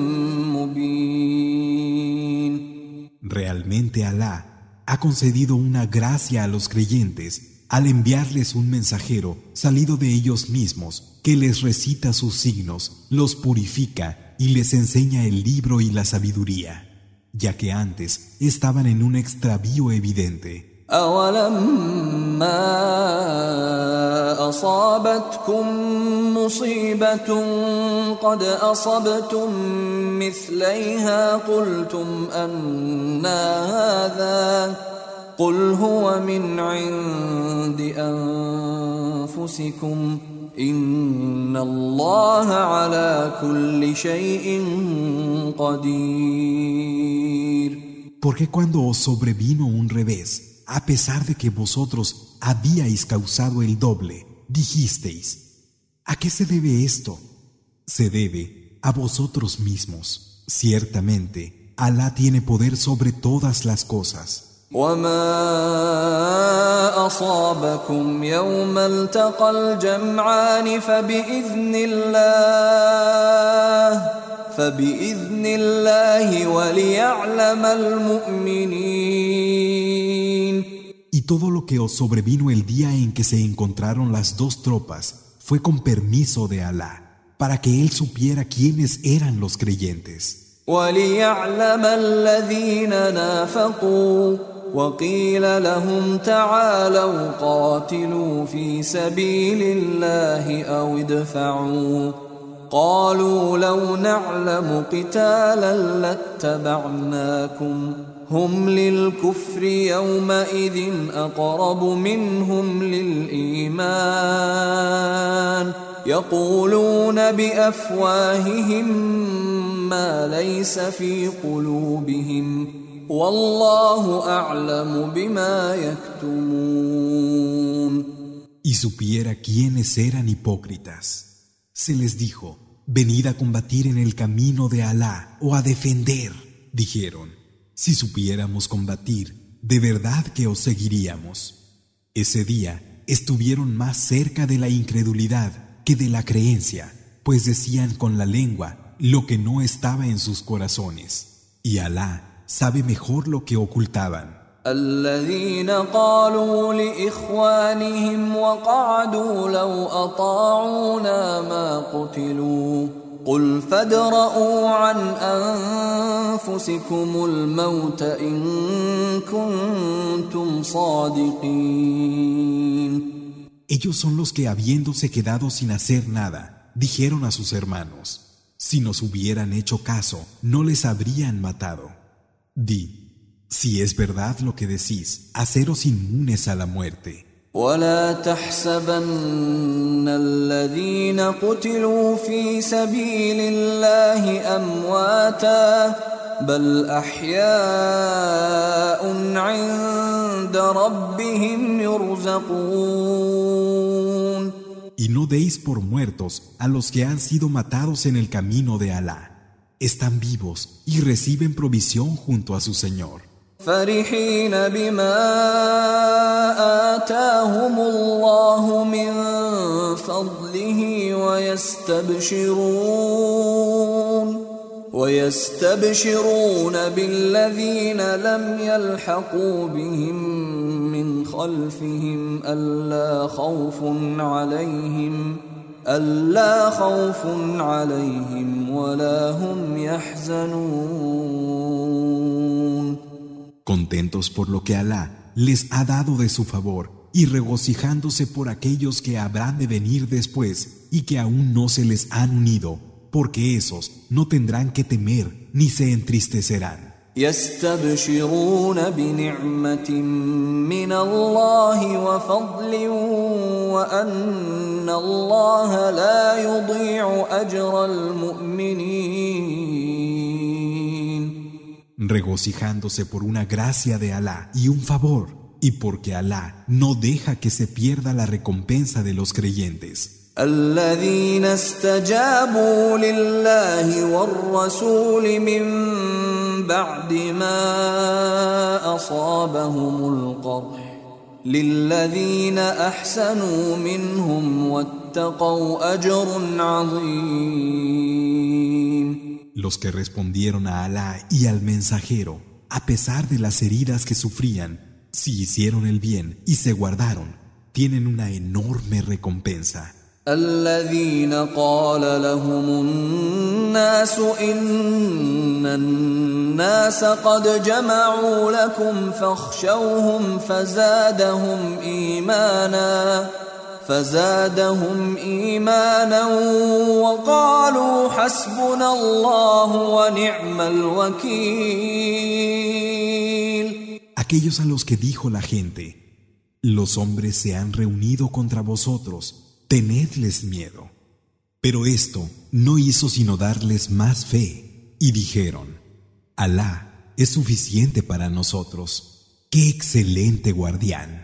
مبين. Realmente Alá ha concedido una gracia a los creyentes al enviarles un mensajero salido de ellos mismos que les recita sus signos, los purifica y les enseña el libro y la sabiduría, ya que antes estaban en un extravío evidente. أَوَلَمَّا أَصَابَتْكُم مُّصِيبَةٌ قَدْ أَصَبْتُم مِّثْلَيْهَا قُلْتُمْ أَنَّىٰ هَٰذَا قُلْ هُوَ مِنْ عِندِ أَنفُسِكُمْ إِنَّ اللَّهَ عَلَىٰ كُلِّ شَيْءٍ قَدِيرٌ. Porque cuando os sobrevino un revés, a pesar de que vosotros habíais causado el doble, dijisteis: ¿a qué se debe esto? Se debe a vosotros mismos. Ciertamente, Alá tiene poder sobre todas las cosas. وَمَا أَصَابَكُمْ يَوْمَ الْتَقَى الْجَمْعَانِ فَبِإِذْنِ اللَّهِ فَبِإِذْنِ اللَّهِ وَلِيَعْلَمَ الْمُؤْمِنِينَ. Y todo lo que os sobrevino el día en que se encontraron las dos tropas fue con permiso de Alá, para que él supiera quiénes eran los creyentes. وَلِيَعْلَمَ الَّذِينَ نَافَقُوا وَقِيلَ لَهُمْ تَعَالَوْا قَاتِلُوا فِي سَبِيلِ اللَّهِ أَوِ ادْفَعُوا قَالُوا لَوْ نَعْلَمُ قِتَالًا لَاتَّبَعْنَاكُمْ هُمْ لِلْكُفْرِ يَوْمَئِذٍ أَقْرَبُ مِنْهُمْ لِلْإِيمَانِ يَقُولُونَ بِأَفْوَاهِهِمْ مَا لَيْسَ فِي قُلُوبِهِمْ وَاللَّهُ أَعْلَمُ بِمَا يَكْتُمُونَ. Y supiera quiénes eran hipócritas. Se les dijo: venid a combatir en el camino de Alá o a defender. Dijeron: si supiéramos combatir, de verdad que os seguiríamos. Ese día estuvieron más cerca de la incredulidad que de la creencia, pues decían con la lengua lo que no estaba en sus corazones. Y Alá sabe mejor lo que ocultaban. الذين قالوا لإخوانهم وقعدوا لو أطاعونا ما قتلوا قل فادرءوا عن أنفسكم الموت إن كنتم صادقين. Ellos son los que, habiéndose quedado sin hacer nada, dijeron a sus hermanos: si nos hubieran hecho caso, no les habrían matado. Di: si es verdad lo que decís, haceros inmunes a la muerte. ولا تحسبن الذين قتلوا في سبيل الله أمواتا بل أحياء عند ربهم يرزقون. Y no deis por muertos a los que han sido matados en el camino de Alá. Están vivos y reciben provisión junto a su Señor. فرحين بما آتاهم الله من فضله ويستبشرون ويستبشرون بالذين لم يلحقوا بهم من خلفهم ألا خوف عليهم ألا خوف عليهم ولا هم يحزنون. Contentos por lo que Alá les ha dado de su favor y regocijándose por aquellos que habrán de venir después y que aún no se les han unido, porque esos no tendrán que temer ni se entristecerán. يستبشرون بنعمة من الله وفضل وأن الله لا يضيع أجر المؤمنين. Regocijándose por una gracia de Alá y un favor, y porque Alá no deja que se pierda la recompensa de los creyentes. الذين استجابوا لله والرسول من بعد ما أصابهم القرح للذين أحسنوا منهم واتقوا أجر عظيم. Los que respondieron a Alá y al mensajero, a pesar de las heridas que sufrían, si hicieron el bien y se guardaron, tienen una enorme recompensa. الذين قال لهم الناس إن الناس قد جمعوا لكم فاخشوهم فزادهم إيمانا فزادهم إيمانا وقالوا حسبنا الله ونعم الوكيل. Aquellos a los que dijo la gente, los hombres se han reunido contra vosotros, tenedles miedo. Pero esto no hizo sino darles más fe, y dijeron, Alá es suficiente para nosotros. ¡Qué excelente guardián!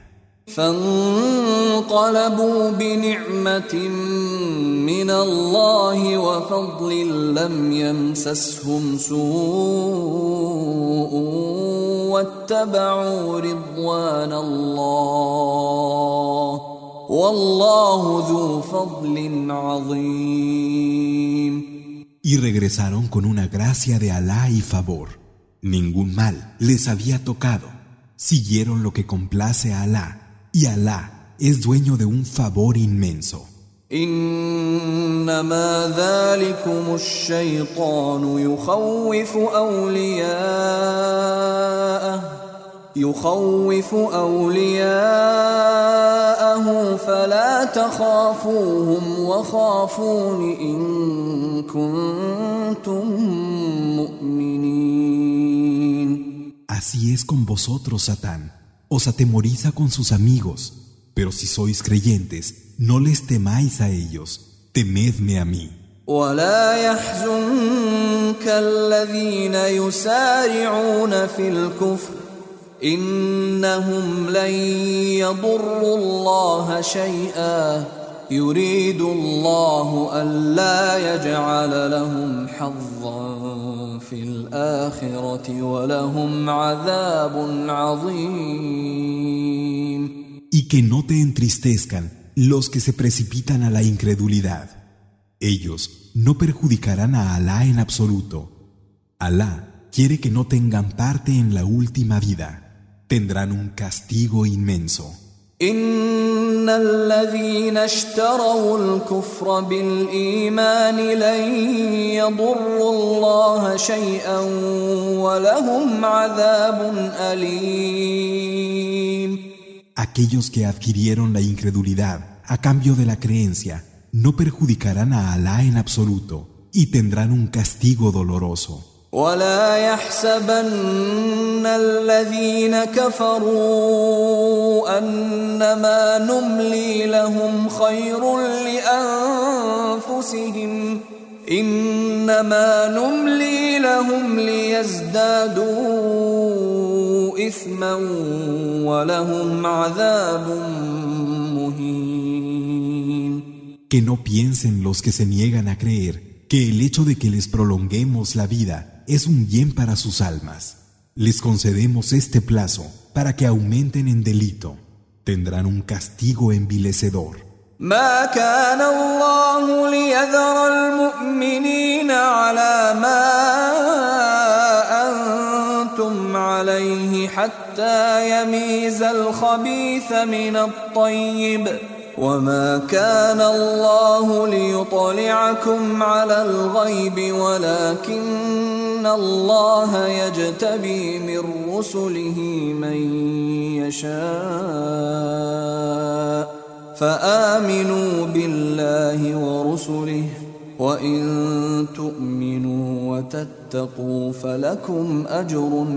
فانقلبوا بنعمة من الله وفضل لم يمسسهم سوء واتبعوا رضوان الله والله ذو فضل عظيم. Y regresaron con una gracia de Alá y favor. Ningún mal les había tocado. Siguieron lo que complace a Alá. Y Alá es dueño de un favor inmenso. إنما ذلكم الشيطان يخوف أولياءه يخوف أولياءه فلا تخافوهم وخافون إن كنتم مؤمنين. Así es con vosotros, Satán. Os atemoriza con sus amigos, pero si sois creyentes, no les temáis a ellos, temedme a mí. ولا يحزنك الذين يسارعون في الكفر إنهم لن يضروا الله شيئا يريد الله ألا يجعل لهم حظا في الآخرة ولهم عذاب عظيم. Y que no te entristezcan los que se precipitan a la incredulidad. Ellos no perjudicarán a Alá en absoluto. Alá quiere que no tengan parte en la última vida. Tendrán un castigo inmenso. إن الذين اشتروا الكفر بالإيمان لن يضروا الله شيئا ولهم عذاب أليم. Aquellos que adquirieron la incredulidad a cambio de la creencia no perjudicarán a Alá en absoluto y tendrán un castigo doloroso. ولا يحسبن الذين كفروا أنما نملي لهم خير لأنفسهم إنما نملي لهم ليزدادوا إثما ولهم عذاب مهين. Que no piensen los que se niegan a creer que el hecho de que les prolonguemos la vida es un bien para sus almas. Les concedemos este plazo para que aumenten en delito. Tendrán un castigo envilecedor. ما كان الله ليذر المؤمنين على ما أنتم عليه حتى يميز الخبيث من الطيب وما كان الله ليطلعكم على الغيب ولكن الله يجتبي من رسله من يشاء فآمنوا بالله ورسله وإن تؤمنوا وتتقوا فلكم أجر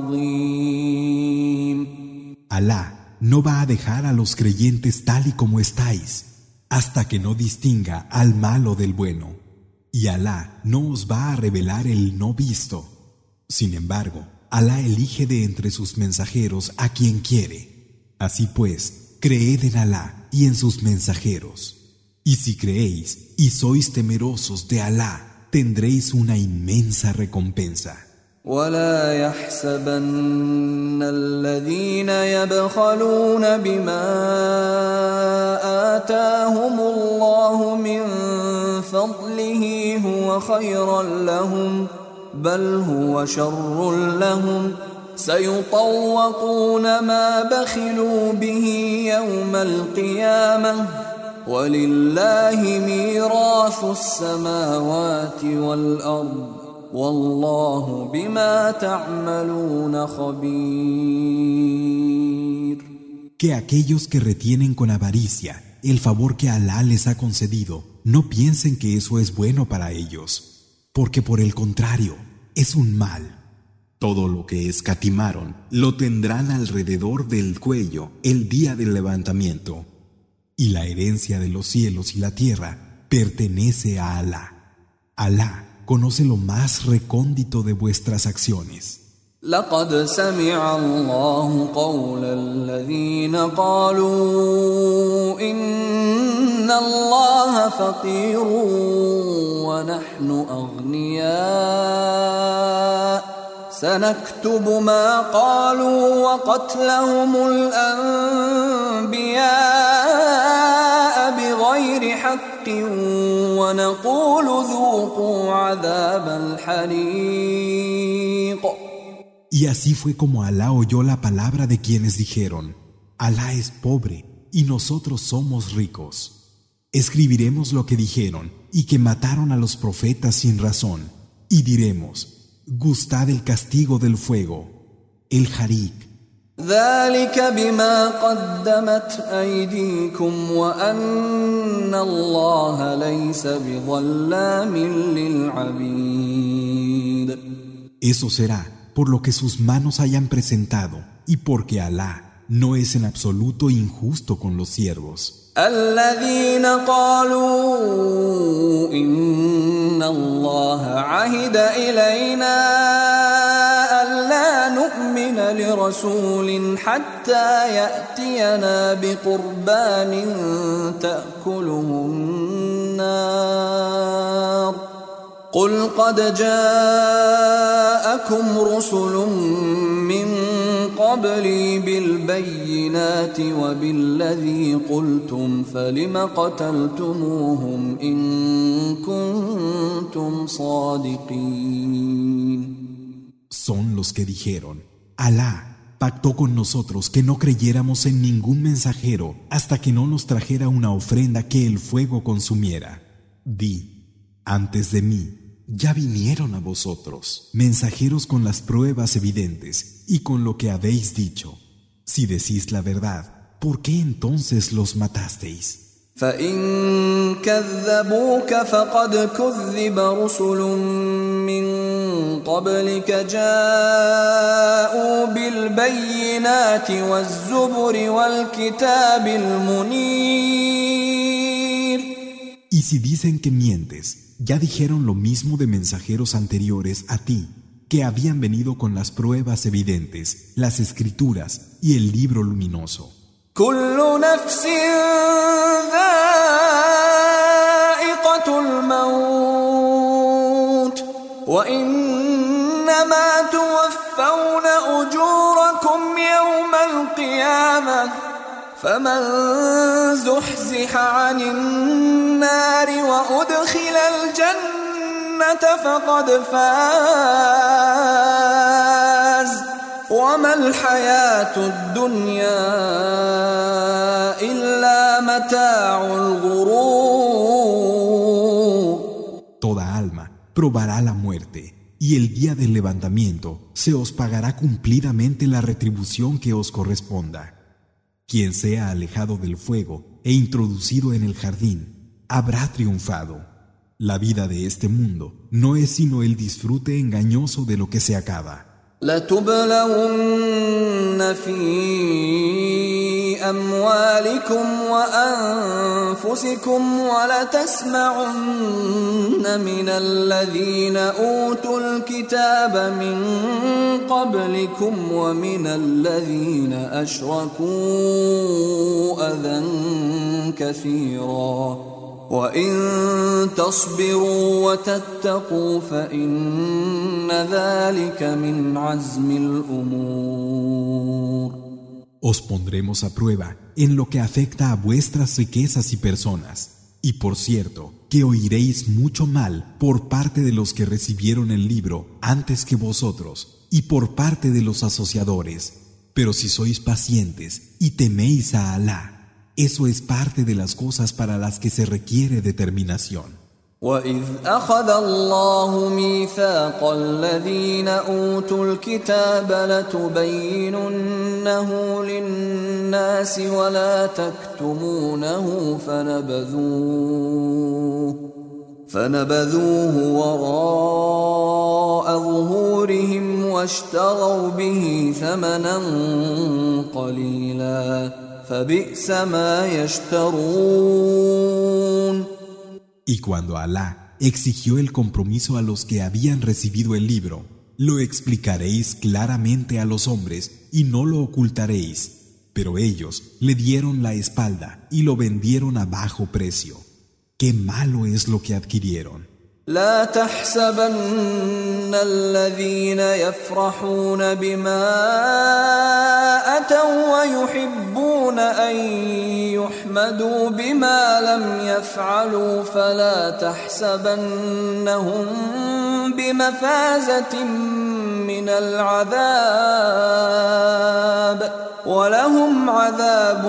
عظيم. Alá no va a dejar a los creyentes tal y como estáis, hasta que no distinga al malo del bueno, y Alá no os va a revelar el no visto. Sin embargo, Alá elige de entre sus mensajeros a quien quiere. Así pues, creed en Alá y en sus mensajeros. Y si creéis y sois temerosos de Alá, tendréis una inmensa recompensa. ولا يحسبن الذين يبخلون بما آتاهم الله من فضله هو خيرا لهم بل هو شر لهم سيطوقون ما بخلوا به يوم القيامة ولله ميراث السماوات والأرض والله بما تعملون خبير. Que aquellos que retienen con avaricia el favor que Alá les ha concedido no piensen que eso es bueno para ellos, porque por el contrario es un mal. Todo lo que escatimaron lo tendrán alrededor del cuello el día del levantamiento, y la herencia de los cielos y la tierra pertenece a Alá. Alá conoce lo más recóndito de vuestras acciones. لقد سمع الله قول الذين قالوا إن الله فقير ونحن أغنياء سنكتب ما قالوا وقتلهم الأنبياء بغير حق ونقول ذوقوا عذاب الحريق. Y así fue como Alá oyó la palabra de quienes dijeron: Alá es pobre y nosotros somos ricos. Escribiremos lo que dijeron y que mataron a los profetas sin razón, y diremos: gustad el castigo del fuego, el harik. ذلك بما قدمت أيديكم وأن الله ليس بظلام للعبيد. Eso será por lo que sus manos hayan presentado y porque Alá no es en absoluto injusto con los siervos. الذين قالوا إن الله عهد إلينا ألا نؤمن لرسول حتى يأتينا بقربان تأكله النار قل قد جاءكم رسل من قبلي بالبينات وبالذي قلتم فلم قتلتموهم إن كنتم صادقين. Son los que dijeron: Alá pactó con nosotros que no creyéramos en ningún mensajero hasta que no nos trajera una ofrenda que el fuego consumiera. Di: antes de mí ya vinieron a vosotros mensajeros con las pruebas evidentes y con lo que habéis dicho. Si decís la verdad, ¿por qué entonces los matasteis? فإن كذبوك فقد كذب رسل من قبلك جاءوا بالبينات والزبر والكتاب المنير. Y si dicen que mientes, ya dijeron lo mismo de mensajeros anteriores a ti, que habían venido con las pruebas evidentes, las escrituras y el libro luminoso. كل نفس ذائقة الموت وإنما توفون أجوركم يوم القيامة فمن زحزح عن النار وأدخل الجنة فقد فاز وما الحياة الدنيا إلا متاع الغرور. Toda alma probará la muerte, y el día del levantamiento se os pagará cumplidamente la retribución que os corresponda. Quien sea alejado del fuego e introducido en el jardín, habrá triunfado. La vida de este mundo no es sino el disfrute engañoso de lo que se acaba. لتبلون في أموالكم وأنفسكم ولتسمعن من الذين أوتوا الكتاب من قبلكم ومن الذين أشركوا أذى كثيرا وإن تصبروا وتتقوا فإن ذلك من عزم الأمور. Os pondremos a prueba en lo que afecta a vuestras riquezas y personas. Y por cierto, que oiréis mucho mal por parte de los que recibieron el libro antes que vosotros y por parte de los asociadores. Pero si sois pacientes y teméis a Alá, eso es parte de las cosas para las que se requiere determinación. وَإِذْ أَخَذَ اللَّهُ مِيثَاقَ الَّذِينَ أُوتُوا الْكِتَابَ لَتُبَيِّنُنَّهُ لِلنَّاسِ وَلَا تَكْتُمُونَهُ فَنَبَذُوهُ فَنَبَذُوهُ وَرَاءَ ظُهُورِهِمْ وَاشْتَرَوْا بِهِ ثَمَنًا قَلِيلًا فَبِئْسَ مَا يَشْتَرُونَ. Y cuando Alá exigió el compromiso a los que habían recibido el libro, lo explicaréis claramente a los hombres y no lo ocultaréis, pero ellos le dieron la espalda y lo vendieron a bajo precio. ¡Qué malo es lo que adquirieron! لا تحسبن الذين يفرحون بما أتوا ويحبون أن يحمدوا بما لم يفعلوا فلا تحسبنهم بمفازة من العذاب ولهم عذاب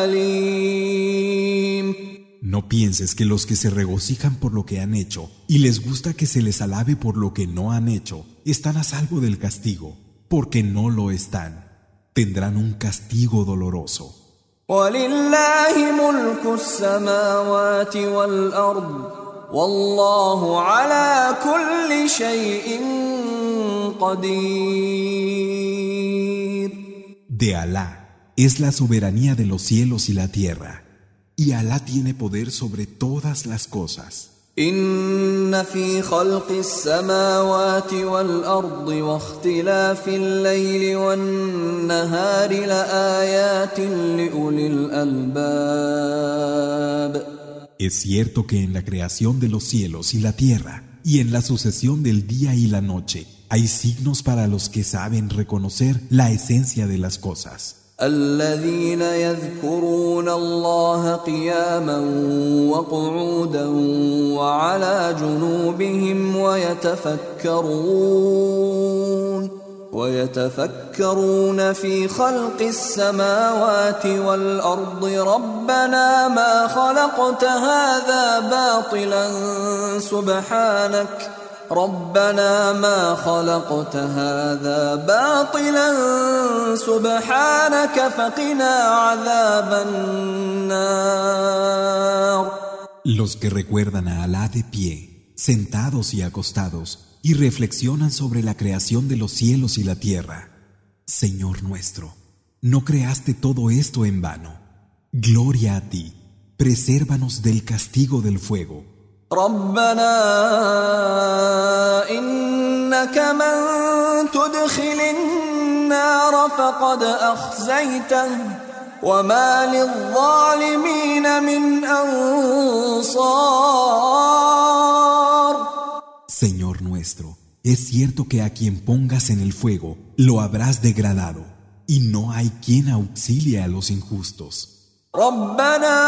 أليم. No pienses que los que se regocijan por lo que han hecho y les gusta que se les alabe por lo que no han hecho, están a salvo del castigo, porque no lo están. Tendrán un castigo doloroso. وَلِلَّهِ مُلْكُ السَّمَاوَاتِ وَالْأَرْضِ وَاللَّهُ عَلَى كُلِّ شَيْءٍ قَدِيرٌ. De Alá es la soberanía de los cielos y la tierra. Y Alá tiene poder sobre todas las cosas. إن في خلق السماوات والأرض واختلاف الليل والنهار لآيات لأولي الألباب. Es cierto que en la creación de los cielos y la tierra y en la sucesión del día y la noche hay signos para los que saben reconocer la esencia de las cosas. الذين يذكرون الله قياما وقعودا وعلى جنوبهم ويتفكرون ويتفكرون في خلق السماوات والأرض ربنا ما خلقت هذا باطلا سبحانك ربنا ما خلقت هذا باطلا سبحانك فقنا عذاب النار. Los que recuerdan a Alá de pie, sentados y acostados, y reflexionan sobre la creación de los cielos y la tierra. Señor nuestro, no creaste todo esto en vano. Gloria a ti, presérvanos del castigo del fuego. ربنا إنك من تدخل النار فقد أخزيته وما للظالمين من أنصار. Señor nuestro, es cierto que a quien pongas en el fuego lo habrás degradado, y no hay quien auxilie a los injustos. ربنا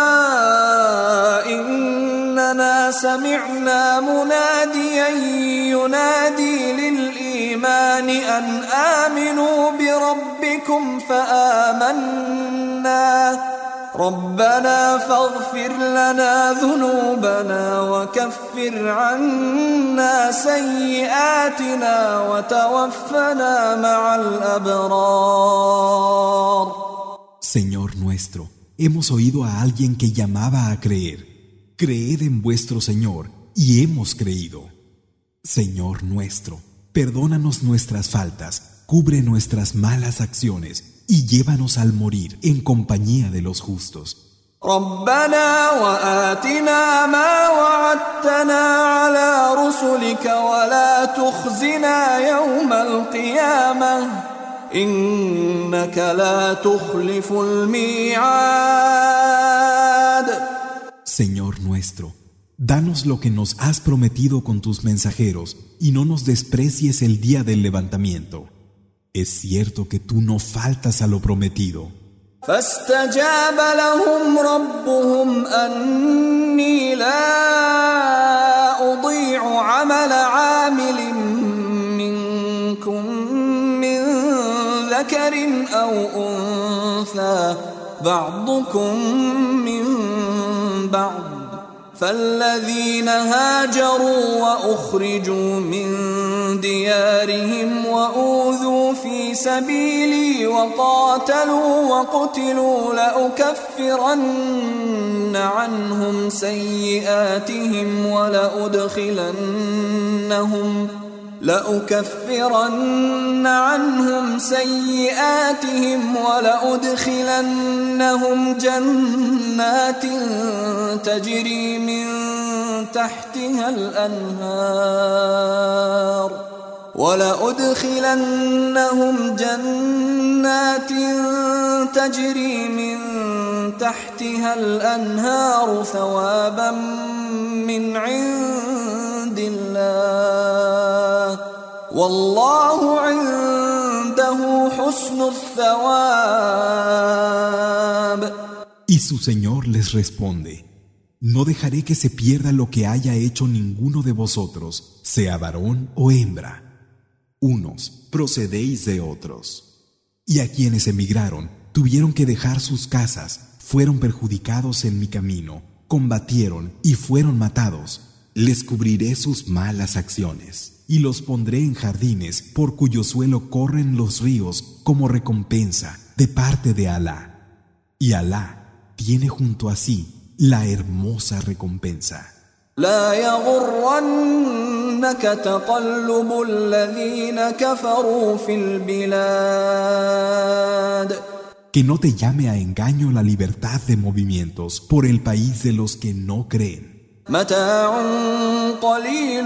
إننا سمعنا مناديا ينادي للإيمان أن آمنوا بربكم فآمنا ربنا فاغفر لنا ذنوبنا وكفر عنا سيئاتنا وتوفنا مع الأبرار. Señor nuestro, hemos oído a alguien que llamaba a creer. Creed en vuestro Señor, y hemos creído. Señor nuestro, perdónanos nuestras faltas, cubre nuestras malas acciones, y llévanos al morir en compañía de los justos. ربنا وآتنا ما وعدتنا على رسلك ولا تخزنا يوم القيامة إنك لا تخلف الميعاد. Señor nuestro, danos lo que nos has prometido con tus mensajeros y no nos desprecies el día del levantamiento. Es cierto que tú no faltas a lo prometido. فاستجاب لهم ربهم أني لا أضيع عمل عامل منكم من ذكر أو أنثى بعضكم من بعض فالذين هاجروا وأخرجوا من ديارهم وأوذوا في سبيلي وقاتلوا وقتلوا لأكفرن عنهم سيئاتهم ولأدخلنهم لأكفرن عنهم سيئاتهم ولأدخلنهم جنات تجري من تحتها الأنهار ولأدخلنهم جنات تجري من تحتها الأنهار ثوابا من عند الله والله عنده حسن الثواب. Y su Señor les responde: No dejaré que se pierda lo que haya hecho ninguno de vosotros, sea varón o hembra. Unos procedéis de otros. Y a quienes emigraron, tuvieron que dejar sus casas, fueron perjudicados en mi camino, combatieron y fueron matados. Les cubriré sus malas acciones y los pondré en jardines por cuyo suelo corren los ríos como recompensa de parte de Alá. Y Alá tiene junto a sí la hermosa recompensa. لا يغرنك تقلب الذين كفروا في البلاد. Que no te llame a engaño la libertad de movimientos por el país de los que no creen. متاع قليل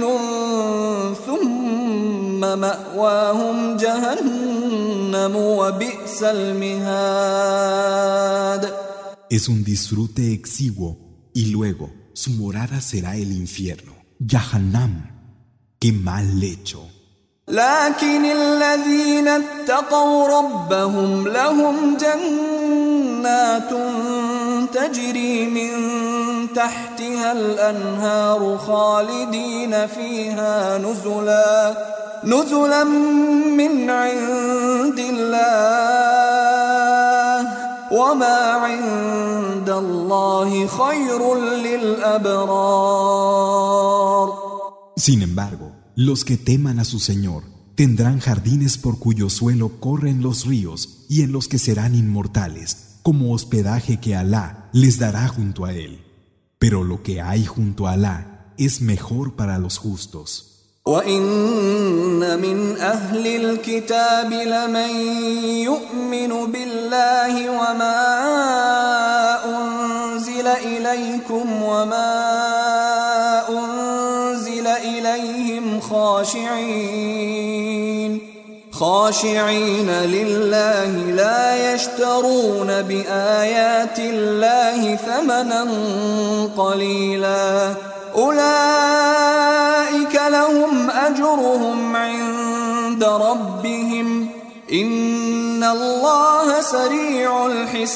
ثم مأواهم جهنم وبئس المهاد. Es un disfrute exiguo y luego su morada será el infierno. Jahannam, qué mal lecho. لكن الذين اتقوا ربهم لهم جنات تجري من تحتها الأنهار خالدين فيها نزلا نزلا من عند الله وما عند الله خير للأبرار. Sin embargo, los que teman a su Señor tendrán jardines por cuyo suelo corren los ríos y en los que serán inmortales, como hospedaje que Alá les dará junto a él. Pero lo que hay junto a Alá es mejor para los justos. وَإِنَّ مِنْ أَهْلِ الْكِتَابِ لَمَنْ يُؤْمِنُ بِاللَّهِ وَمَا أُنْزِلَ إِلَيْكُمْ وَمَا أُنْزِلَ إِلَيْهِمْ خَاشِعِينَ خاشعين لله لا يشترون بآيات الله ثمنا قليلا أولئك لهم أجرهم عند ربهم إن الله سريع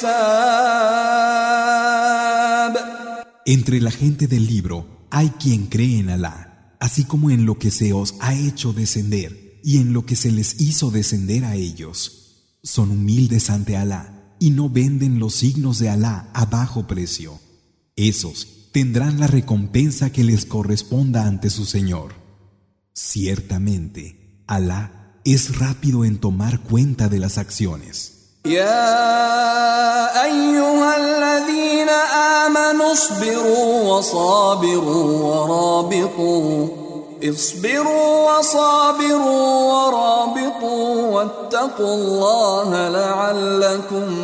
الحساب. Entre la gente del libro hay quien cree en Alá, así como en lo que se os ha hecho descender y en lo que se les hizo descender a ellos. Son humildes ante Alá y no venden los signos de Alá a bajo precio. Esos tendrán la recompensa que les corresponda ante su Señor. Ciertamente, Alá es rápido en tomar cuenta de las acciones. يا أيها الذين آمنوا اصبروا وصابروا ورابطوا اصبروا وصابروا ورابطوا واتقوا الله لعلكم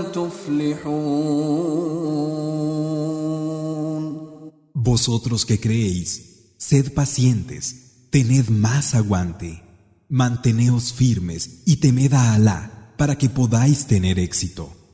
تفلحون. Vosotros que creéis, sed pacientes, tened más aguante, manteneos firmes y temed a Alá para que podáis tener éxito.